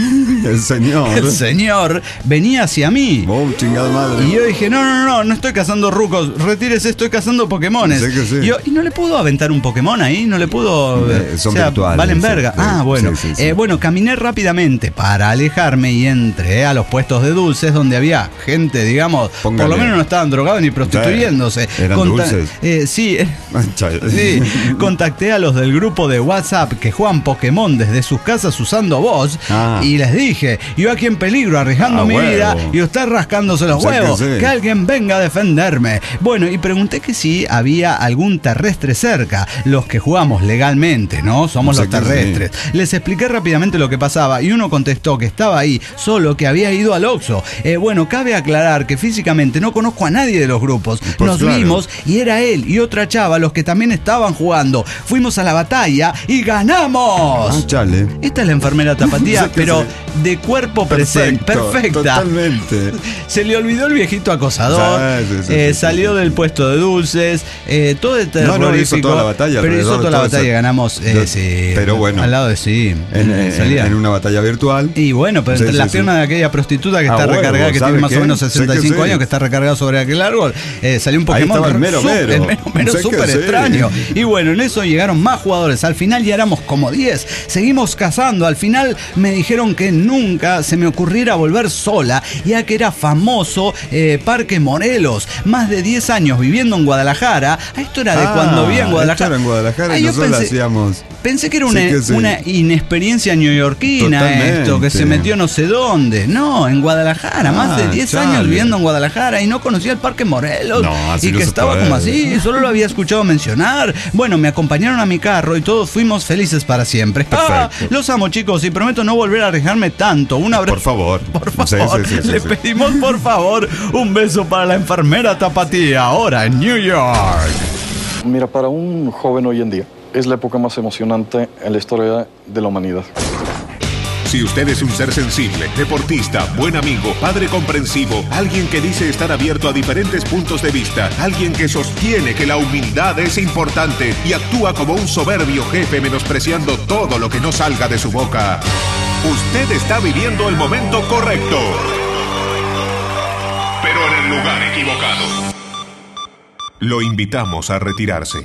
C: El señor.
B: el señor venía hacia mí.
C: Oh, chingada madre.
B: Y yo dije, no, no, no, no estoy cazando rucos, retírese, estoy cazando Pokémones.
C: Sí que sí.
B: Y, yo, ¿y no le pudo aventar un Pokémon ahí? ¿No le pudo...?
C: Eh, son
B: o sea,
C: virtuales,
B: valen
C: sí,
B: verga.
C: sí,
B: ah, bueno.
C: sí, sí, sí.
B: Eh, bueno, caminé rápidamente para alejarme y entré a los puestos de dulces donde había gente, digamos,
C: Póngale.
B: por lo menos no estaban drogados ni prostituyéndose.
C: ¿Eran dulces?
B: eh, sí, eh,
C: Ah, chale.
B: Sí, contacté a los del grupo de WhatsApp que juegan Pokémon desde sus casas usando voz
C: Ah.
B: y les dije, yo aquí en peligro arriesgando
C: Ah,
B: mi
C: huevo.
B: vida y usted rascándose los
C: Sí que
B: huevos,
C: sí.
B: que alguien venga a defenderme. Bueno, y pregunté que si había algún terrestre cerca, los que jugamos legalmente, ¿no? Somos
C: Sí
B: los
C: que sí.
B: terrestres. Les expliqué rápidamente lo que pasaba y uno contestó que estaba ahí, solo que había ido al Oxxo. Eh, bueno, cabe aclarar que físicamente no conozco a nadie de los grupos.
C: Pues
B: Nos
C: claro.
B: vimos y era él y otra chava los que también estaban jugando. Fuimos a la batalla y ganamos.
C: Ah, chale.
B: Esta es la enfermera tapatía,
C: Sí que
B: pero
C: sí.
B: de cuerpo presente.
C: Perfecto,
B: Perfecta.
C: Totalmente.
B: Se le olvidó el viejito acosador.
C: Sí, sí, sí,
B: eh,
C: sí, sí,
B: salió
C: sí.
B: del puesto de dulces. Eh, todo de
C: No, no, hizo
B: terrorífico.
C: toda la batalla,
B: Pero hizo
C: alrededor
B: toda
C: de
B: la
C: todo
B: batalla.
C: eso.
B: Ganamos. eh,
C: Yo-
B: sí,
C: pero bueno.
B: Al lado de sí.
C: En, en-
B: salía.
C: en una batalla virtual.
B: Y bueno, pero
C: Sí,
B: entre
C: sí,
B: las
C: sí.
B: piernas de aquella prostituta resulta que
C: Ah,
B: está
C: huevo,
B: recargada, que
C: ¿sabe
B: tiene más
C: qué?
B: o menos sesenta y cinco
C: Sé que sí.
B: años, que está recargada sobre aquel árbol. Eh, salió un Pokémon.
C: Ahí estaba el mero
B: su-
C: mero.
B: el mero mero
C: Sé que
B: súper
C: sí.
B: extraño. Y bueno, en eso llegaron más jugadores. Al final ya éramos como diez. Seguimos cazando. Al final me dijeron que nunca se me ocurriera volver sola, ya que era famoso eh, Parque Morelos. Más de diez años viviendo en Guadalajara. Esto era de
C: Ah,
B: cuando vivía en
C: esto
B: Guadalajara.
C: era en Guadalajara
B: Ah,
C: y
B: yo
C: nosotros
B: pensé-
C: hacíamos.
B: Pensé que era una,
C: Sí que sí.
B: una inexperiencia neoyorquina
C: Totalmente.
B: esto, que se metió no sé dónde. No, en Guadalajara,
C: Ah,
B: más de diez
C: chale.
B: años viviendo en Guadalajara y no conocía el Parque Morelos.
C: No, así
B: y
C: no
B: que
C: se
B: estaba
C: puede.
B: como así, solo lo había escuchado mencionar. Bueno, me acompañaron a mi carro y todos fuimos felices para siempre. Ah,
C: Perfecto.
B: los amo, chicos, y prometo no volver a arriesgarme tanto. Un abrazo.
C: Por favor.
B: Por
C: Sí,
B: favor,
C: sí, sí, sí,
B: le
C: sí.
B: pedimos por favor un beso para la enfermera Tapatía, ahora en New York.
E: Mira, para un joven hoy en día, es la época más emocionante en la historia de la humanidad.
A: Si usted es un ser sensible, deportista, buen amigo, padre comprensivo, alguien que dice estar abierto a diferentes puntos de vista, alguien que sostiene que la humildad es importante y actúa como un soberbio jefe menospreciando todo lo que no salga de su boca, usted está viviendo el momento correcto, pero en el lugar equivocado. Lo invitamos a retirarse.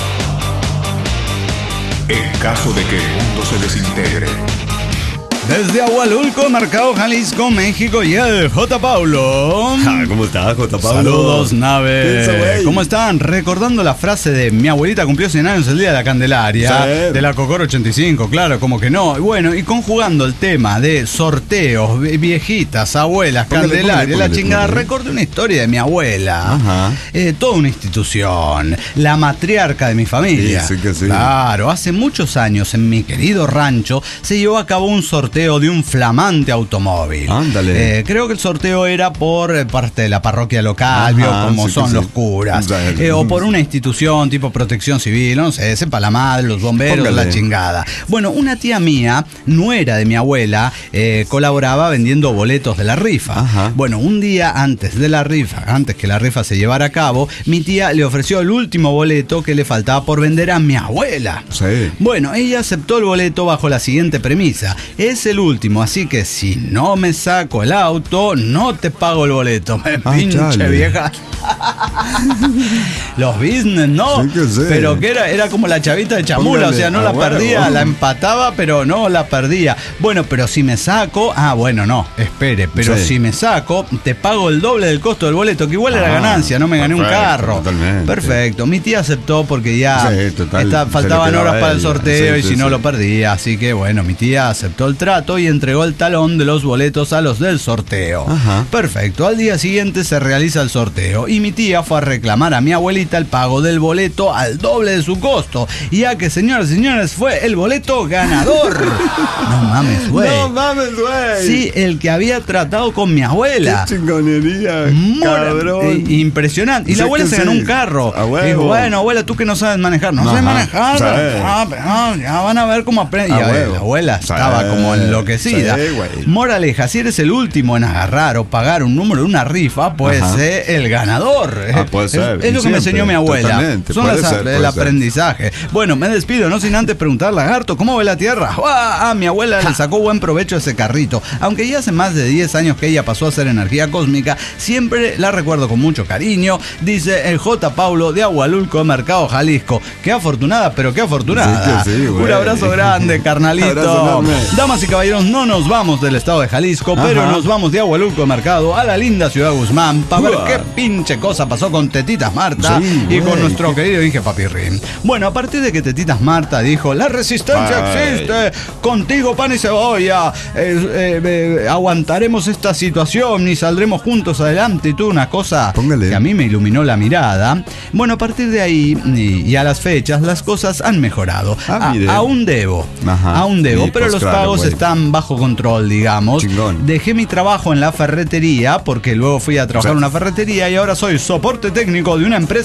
A: En caso de que el mundo se desintegre.
B: Desde Agualulco, Mercado Jalisco, México, y el J. Paulo.
C: Ah, ¿cómo estás, J. Pablo?
B: Saludos, nave.
C: ¿Qué hizo, güey?
B: ¿Cómo están? Recordando la frase de mi abuelita cumplió cien años el día de la Candelaria,
C: Sí.
B: de la Cocoro ochenta y cinco, claro, como que no. Y bueno, y conjugando el tema de sorteos, vie- viejitas, abuelas,
C: Póngale,
B: Candelaria,
C: póngale,
B: la
C: póngale,
B: chingada,
C: póngale.
B: recordé una historia de mi abuela.
C: Ajá.
B: Eh, toda una institución, la matriarca de mi familia.
C: Sí, sí que sí.
B: Claro, hace muchos años en mi querido rancho se llevó a cabo un sorteo de un flamante automóvil.
C: Ándale.
B: Eh, creo que el sorteo era por eh, parte de la parroquia local,
C: Ajá,
B: vio como
C: sí que
B: son
C: sí.
B: los curas.
C: Dale.
B: Eh, o por una institución tipo protección civil, no sé, sepa la madre, los bomberos,
C: Póngale.
B: la chingada. Bueno, una tía mía, nuera de mi abuela, eh, colaboraba vendiendo boletos de la rifa.
C: Ajá.
B: Bueno, un día antes de la rifa, antes que la rifa se llevara a cabo, mi tía le ofreció el último boleto que le faltaba por vender a mi abuela.
C: Sí.
B: Bueno, ella aceptó el boleto bajo la siguiente premisa. Es el último, así que si no me saco el auto, no te pago el boleto. Me
C: Ah,
B: pinche
C: chale.
B: vieja. Los business, ¿no?
C: Sí que sí.
B: Pero que era, era como la chavita de Chamula,
C: Póngale,
B: o sea, no
C: a
B: la
C: huevo.
B: perdía, la empataba, pero no la perdía. Bueno, pero si me saco, ah, bueno, no, espere, pero
C: Sí.
B: si me saco, te pago el doble del costo del boleto, que igual era
C: Ah,
B: ganancia, no me gané un
C: perfecto,
B: carro.
C: totalmente.
B: Perfecto, mi tía aceptó porque ya
C: Sí, total,
B: está-
C: se le
B: faltaban
C: quedaba
B: horas para el
C: ella.
B: sorteo
C: Sí,
B: y
C: sí,
B: si no
C: sí.
B: lo perdía, así que bueno, mi tía aceptó el trato y entregó el talón de los boletos a los del sorteo.
C: Ajá.
B: Perfecto, al día siguiente se realiza el sorteo y mi tía fue a reclamar a mi abuelita el pago del boleto al doble de su costo, ya que señoras y señores fue el boleto ganador. No mames, güey.
C: No mames, güey.
B: Sí, el que había tratado con mi abuela.
C: Qué chingonería,
B: Mora-
C: cabrón.
B: eh, impresionante. Y
C: Sí
B: la abuela
C: que
B: se ganó
C: sí.
B: un carro.
C: A huevo.
B: Dijo, bueno, abuela, tú que no sabes manejar. No
C: Ajá.
B: sé manejar.
C: Sí.
B: Ah, pero, ah, ya van a ver cómo aprende.
C: A
B: Y a ver,
C: huevo.
B: la abuela
C: Sí.
B: estaba como enloquecida.
C: Sí, güey.
B: Moraleja, si eres el último en agarrar o pagar un número de una rifa, puedes
C: Ajá.
B: ser el ganador.
C: Ah, puede
B: Es-
C: ser.
B: Es, lo que me
C: Siempre,
B: enseñó mi abuela.
C: totalmente.
B: Son
C: Puede
B: las-
C: ser,
B: el
C: puede ser.
B: aprendizaje. Bueno, me despido, no sin antes preguntar, lagarto, ¿cómo ve la tierra? Ah, mi abuela le sacó buen provecho a ese carrito. Aunque ya hace más de diez años que ella pasó a ser energía cósmica, siempre la recuerdo con mucho cariño, dice el J. Paulo de Agualulco, Mercado Jalisco. Qué afortunada, pero qué afortunada.
C: Sí que sí, güey.
B: Un abrazo grande, carnalito.
C: Abrazo enorme.
B: Damas y caballeros, no nos vamos del estado de Jalisco,
C: Ajá.
B: pero nos vamos de Agualulco, Mercado, a la linda ciudad de Guzmán, para ver
C: Uah.
B: qué pinche cosa pasó con Tetitas Marta
C: Sí,
B: y con
C: güey.
B: nuestro querido Inge Papirrín. Bueno, a partir de que Tetitas Marta dijo, la resistencia
C: Ay.
B: existe, contigo pan y cebolla, eh, eh, eh, aguantaremos esta situación y saldremos juntos adelante y toda una cosa
C: Póngale.
B: que a mí me iluminó la mirada. Bueno, a partir de ahí y, y a las fechas, las cosas han mejorado.
C: Ah,
B: A-
C: mire.
B: aún debo,
C: Ajá.
B: aún debo,
C: Sí,
B: pero
C: pues
B: los
C: claro,
B: pagos
C: güey.
B: están bajo control, digamos.
C: Chingón.
B: Dejé mi trabajo en la ferretería porque luego fui a trabajar en una ferretería y ahora soy soporte técnico de una empresa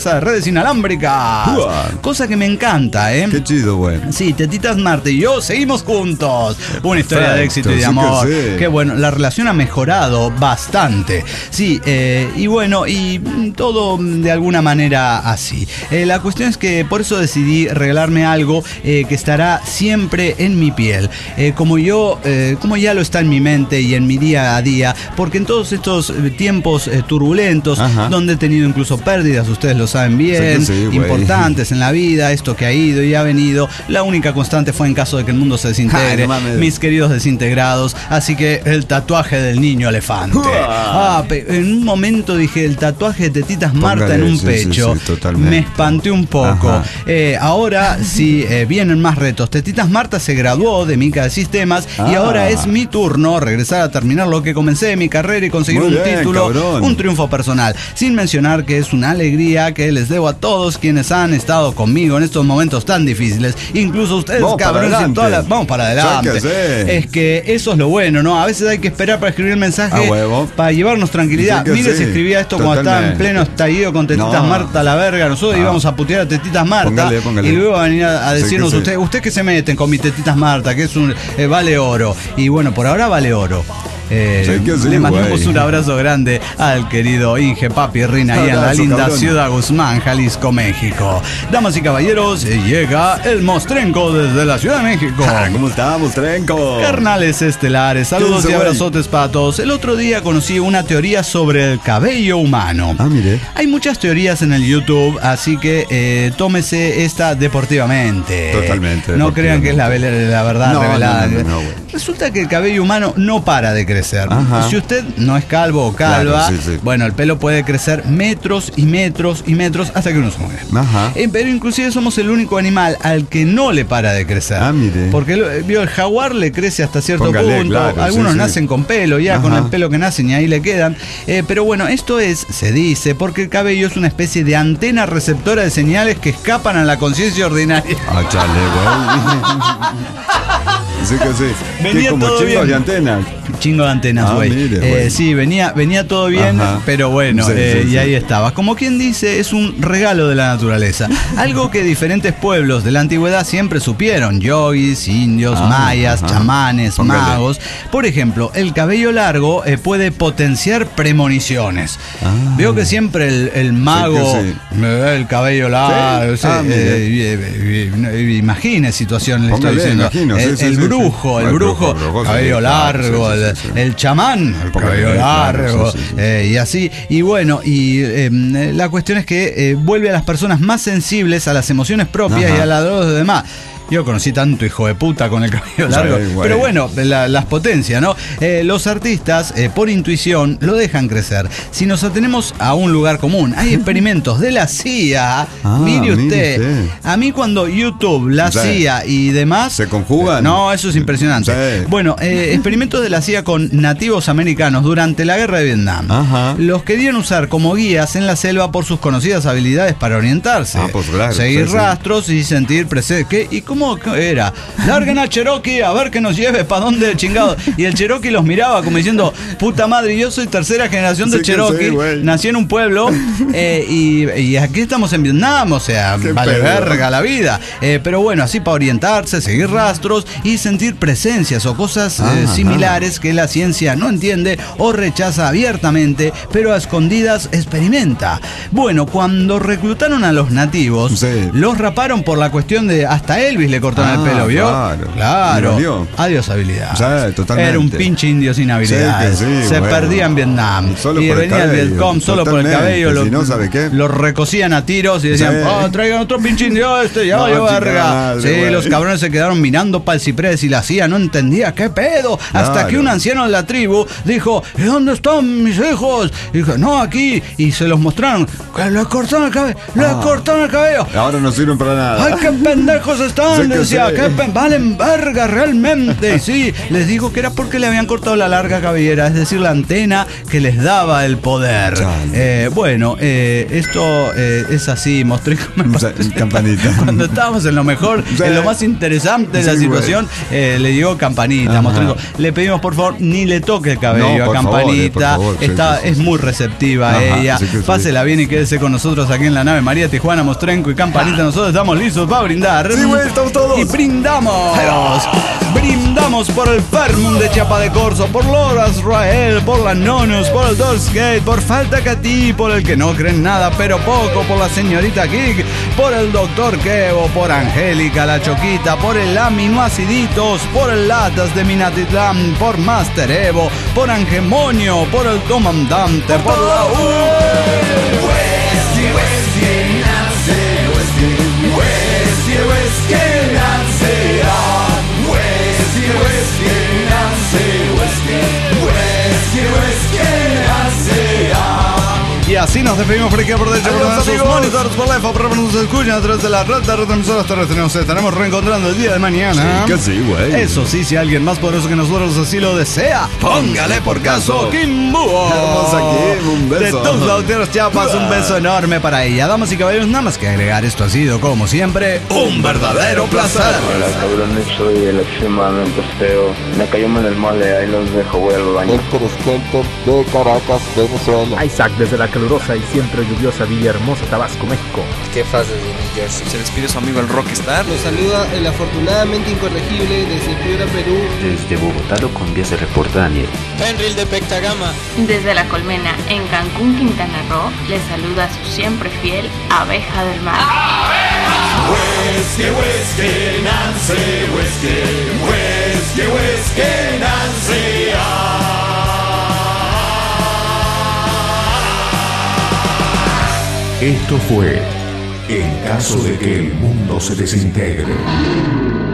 B: empresa de redes inalámbricas.
C: Uah.
B: Cosa que me encanta, ¿eh?
C: Qué chido, bueno.
B: Sí, Tetitas Marta y yo seguimos juntos. Una historia
C: Perfecto,
B: de éxito y de
C: sí
B: amor.
C: que sí.
B: Qué bueno, la relación ha mejorado bastante. Sí, eh, y bueno, y todo de alguna manera así. Eh, la cuestión es que por eso decidí regalarme algo eh, que estará siempre en mi piel. Eh, como yo, eh, como ya lo está en mi mente y en mi día a día, porque en todos estos tiempos eh, turbulentos,
C: Ajá.
B: donde he tenido incluso pérdidas, ustedes lo saben bien,
C: Sí que sí,
B: importantes en la vida, esto que ha ido y ha venido, la única constante fue en caso de que el mundo se desintegre.
C: Ay, no mames.
B: Mis queridos desintegrados, así que el tatuaje del niño elefante. Ah, pe- en un momento dije el tatuaje de Tetitas Marta
C: Póngale,
B: en un
C: sí, sí,
B: pecho.
C: sí, totalmente.
B: Me espanté un poco.
C: Ajá.
B: Eh, ahora sí eh, vienen más retos. Tetitas Marta se graduó de Mica de Sistemas y
C: Ah.
B: ahora es mi turno regresar a terminar lo que comencé en mi carrera y conseguir
C: Muy
B: un
C: bien,
B: título,
C: cabrón.
B: un triunfo personal. Sin mencionar que es una alegría que les debo a todos quienes han estado conmigo en estos momentos tan difíciles. Incluso ustedes,
C: Vamos para
B: cabrones, y
C: adelante.
B: todas las- vamos para adelante.
C: Sáquese.
B: Es que eso es lo bueno, ¿no? A veces hay que esperar para escribir el mensaje
C: A huevo.
B: para llevarnos tranquilidad.
C: Sí que
B: Mire,
C: sí,
B: se escribía esto cuando estaba en
C: totalmente.
B: pleno estallido con Tetitas
C: No.
B: Marta a la verga. Nosotros
C: Ah.
B: íbamos a putear a Tetitas Marta
C: Póngale, póngale.
B: y luego a venir a, a
C: Sí
B: decirnos
C: que sí.
B: usted, usted que se meten con mi Tetitas Marta, que es un eh, vale oro. Y bueno, por ahora vale oro. Eh,
C: Sí que sí,
B: le mandamos
C: güey.
B: un abrazo grande al querido Inge Papi Rina y a la
C: Abrazo,
B: linda
C: cabrón.
B: Ciudad Guzmán, Jalisco, México. Damas y caballeros, eh, llega el Mostrenco desde la Ciudad de México.
C: Ah, ¿cómo estamos, Trenco?
B: Carnales estelares, saludos
C: ¿Quién
B: y
C: se fue?
B: abrazotes para todos. El otro día conocí una teoría sobre el cabello humano.
C: Ah, mire.
B: Hay muchas teorías en el YouTube, así que eh, tómese esta deportivamente.
C: Totalmente,
B: No crean que es la, vele- la verdad
C: No,
B: revelada.
C: no, no, no, güey.
B: Resulta que el cabello humano no para de crecer.
C: Ajá.
B: Si usted no es calvo o calva,
C: Claro, sí, sí.
B: bueno, el pelo puede crecer metros y metros y metros hasta que uno se muere.
C: Ajá.
B: Eh, pero inclusive somos el único animal al que no le para de crecer.
C: Ah, mire.
B: Porque lo- vio, el jaguar le crece hasta cierto
C: Póngale,
B: punto.
C: claro,
B: Algunos
C: sí, sí.
B: nacen con pelo, ya
C: Ajá.
B: con el pelo que nacen y ahí le quedan. Eh, pero bueno, esto es, se dice, porque el cabello es una especie de antena receptora de señales que escapan a la conciencia ordinaria.
C: Ah, chale, güey. Sí que sí.
B: Venía
C: ¿Qué, como
B: todo
C: chingos
B: bien.
C: de antenas?
B: Chingo de antenas,
C: Ah,
B: güey.
C: mire,
B: Eh,
C: güey.
B: sí, venía, venía todo bien,
C: Ajá.
B: pero bueno,
C: Sí,
B: eh,
C: sí,
B: y
C: sí.
B: ahí estaba. Como quien dice, es un regalo de la naturaleza. Algo que diferentes pueblos de la antigüedad siempre supieron. Yogis, indios,
C: Ah,
B: mayas,
C: ajá.
B: chamanes,
C: Póngale.
B: magos. Por ejemplo, el cabello largo eh, puede potenciar premoniciones.
C: Ah.
B: Veo que siempre el, el mago
C: Sí
B: me ve el cabello largo.
C: Sí.
B: sí,
C: Ah, mire.
B: eh, eh, eh, imagine situación, le estoy
C: Póngale,
B: diciendo.
C: imagino, sí,
B: el
C: sí,
B: el
C: sí, sí.
B: brujo, el
C: El
B: brujo,
C: brujo, brujo, sí,
B: cabello
C: claro,
B: largo,
C: sí, sí,
B: el,
C: sí, sí.
B: el chamán, el
C: Póngale,
B: cabello
C: claro,
B: largo,
C: sí, sí, sí.
B: eh, y así. Y bueno, y eh, la cuestión es que eh, vuelve a las personas más sensibles a las emociones propias
C: Ajá.
B: y a las de los demás. Yo conocí tanto hijo de puta con el cabello
C: Sí,
B: largo.
C: güey.
B: Pero bueno, la- las potencias, ¿no? Eh, los artistas, eh, por intuición, lo dejan crecer. Si nos atenemos a un lugar común, hay experimentos de la C I A.
C: Ah,
B: mire
C: mire
B: usted.
C: usted.
B: A mí cuando YouTube, la
C: Sí.
B: C I A y demás...
C: ¿Se conjugan?
B: No, eso es impresionante.
C: Sí.
B: Bueno, eh, experimentos de la C I A con nativos americanos durante la guerra de Vietnam.
C: Ajá.
B: Los querían usar como guías en la selva por sus conocidas habilidades para orientarse.
C: Ah, pues claro,
B: Seguir
C: sí, sí.
B: rastros y sentir presencia. ¿Qué? ¿Y cómo era? Larguen a Cherokee a ver que nos lleve para dónde chingado. Y el Cherokee los miraba como diciendo, puta madre, yo soy tercera generación de
C: Sí que
B: Cherokee,
C: sí, güey.
B: nací en un pueblo eh, y, y aquí estamos en Vietnam, o sea,
C: Qué
B: vale
C: pedo.
B: verga la vida. Eh, pero bueno, así para orientarse, seguir rastros y sentir presencias o cosas eh,
C: Ah,
B: similares que la ciencia no entiende o rechaza abiertamente, pero a escondidas experimenta. Bueno, cuando reclutaron a los nativos,
C: Sí.
B: los raparon por la cuestión de hasta Elvis le cortaron
C: Ah,
B: el pelo, ¿vio?
C: claro.
B: Claro.
C: Y dolió.
B: Adiós habilidad.
C: Sí, totalmente.
B: Era un pinche indio sin habilidades.
C: Sí que sí,
B: Se
C: bueno.
B: perdía en Vietnam.
C: Solo
B: y
C: por el
B: venía el
C: cabello,
B: Vietcong solo por el
C: totalmente.
B: cabello.
C: Si
B: lo,
C: no, ¿sabe qué?
B: lo recosían a tiros y decían,
C: Sí.
B: oh, traigan otro pinche indio este, ya
C: No,
B: valió
C: chica
B: verga.
C: madre,
B: Sí,
C: güey.
B: los cabrones se quedaron mirando para el ciprés y la C I A no entendía qué pedo. Hasta
C: Claro.
B: que un anciano de la tribu dijo, ¿y dónde están mis hijos? Y dijo, no, aquí. Y se los mostraron. Que les cortaron el cabello. Les
C: Ah.
B: cortaron el cabello.
C: Ahora no sirven para nada.
B: ¡Ay, qué pendejos están! razón, le decía, que valen verga realmente. Sí, les dijo que era porque le habían cortado la larga cabellera, es decir, la antena que les daba el poder. Eh, bueno, eh, esto eh, es así, mostré
C: campanita.
B: Cuando estábamos en lo mejor, sí. en lo más interesante de sí, la situación, eh, le llegó campanita. Mostré, le pedimos por favor, ni le toque el cabello no, a campanita. Favor, favor, Está, sí, sí, es muy receptiva Ajá, ella. Sí Pásela sí. bien y quédese con nosotros aquí en la nave María Tijuana, Mostrenco y Campanita. Nosotros estamos listos para brindar.
C: Sí, güey, estamos todos.
B: Y brindamos. Brindamos por el Fermum de Chiapa de Corzo, por Lord Israel, por la Nonus, por el Dorsgate, por Falta Catí, por el que no cree en nada pero poco, por la señorita Geek, por el Doctor Kevo, por Angélica la Choquita, por el Aminoaciditos, por el Latas de Minatitlán, por Master Evo, por Angemonio, por el Comandante, por la U. Y así nos despedimos por aquí por derecho por sus monitores, por la F, por nos escuchan a través de la red de retransmisoras terrestres. Nos estaremos reencontrando el día de mañana.
C: Sí, que sí, güey.
B: Eso sí, si alguien más poderoso que nosotros así lo desea, póngale por caso Kimbuo.
C: Hermosa Kim, un beso.
B: De tus lauteros Chiapas, un beso enorme para ella. Damas y caballeros, nada más que agregar, esto ha sido, como siempre, un verdadero placer.
F: Hola, cabrones, soy el extremadamente feo. Me cayó en el mole, ahí los dejo, voy al baño.
G: Héctor Skelter de Caracas, Venezuela.
H: Isaac desde la calurosa y siempre lluviosa Villahermosa, Tabasco, México.
I: ¿Qué fases de New Jersey?
J: Se despide su amigo el Rockstar.
K: Nos saluda el afortunadamente incorregible desde Piura, Perú.
L: Desde Bogotá, Colombia, se reporta Daniel.
M: Fenril de Pectagama.
N: Desde La Colmena, en Cancún, Quintana Roo, les saluda su siempre fiel Abeja del Mar.
O: Whisky, whisky, Nancy, whisky, whisky, whisky, Nancy.
A: Esto fue En caso de que el mundo se desintegre.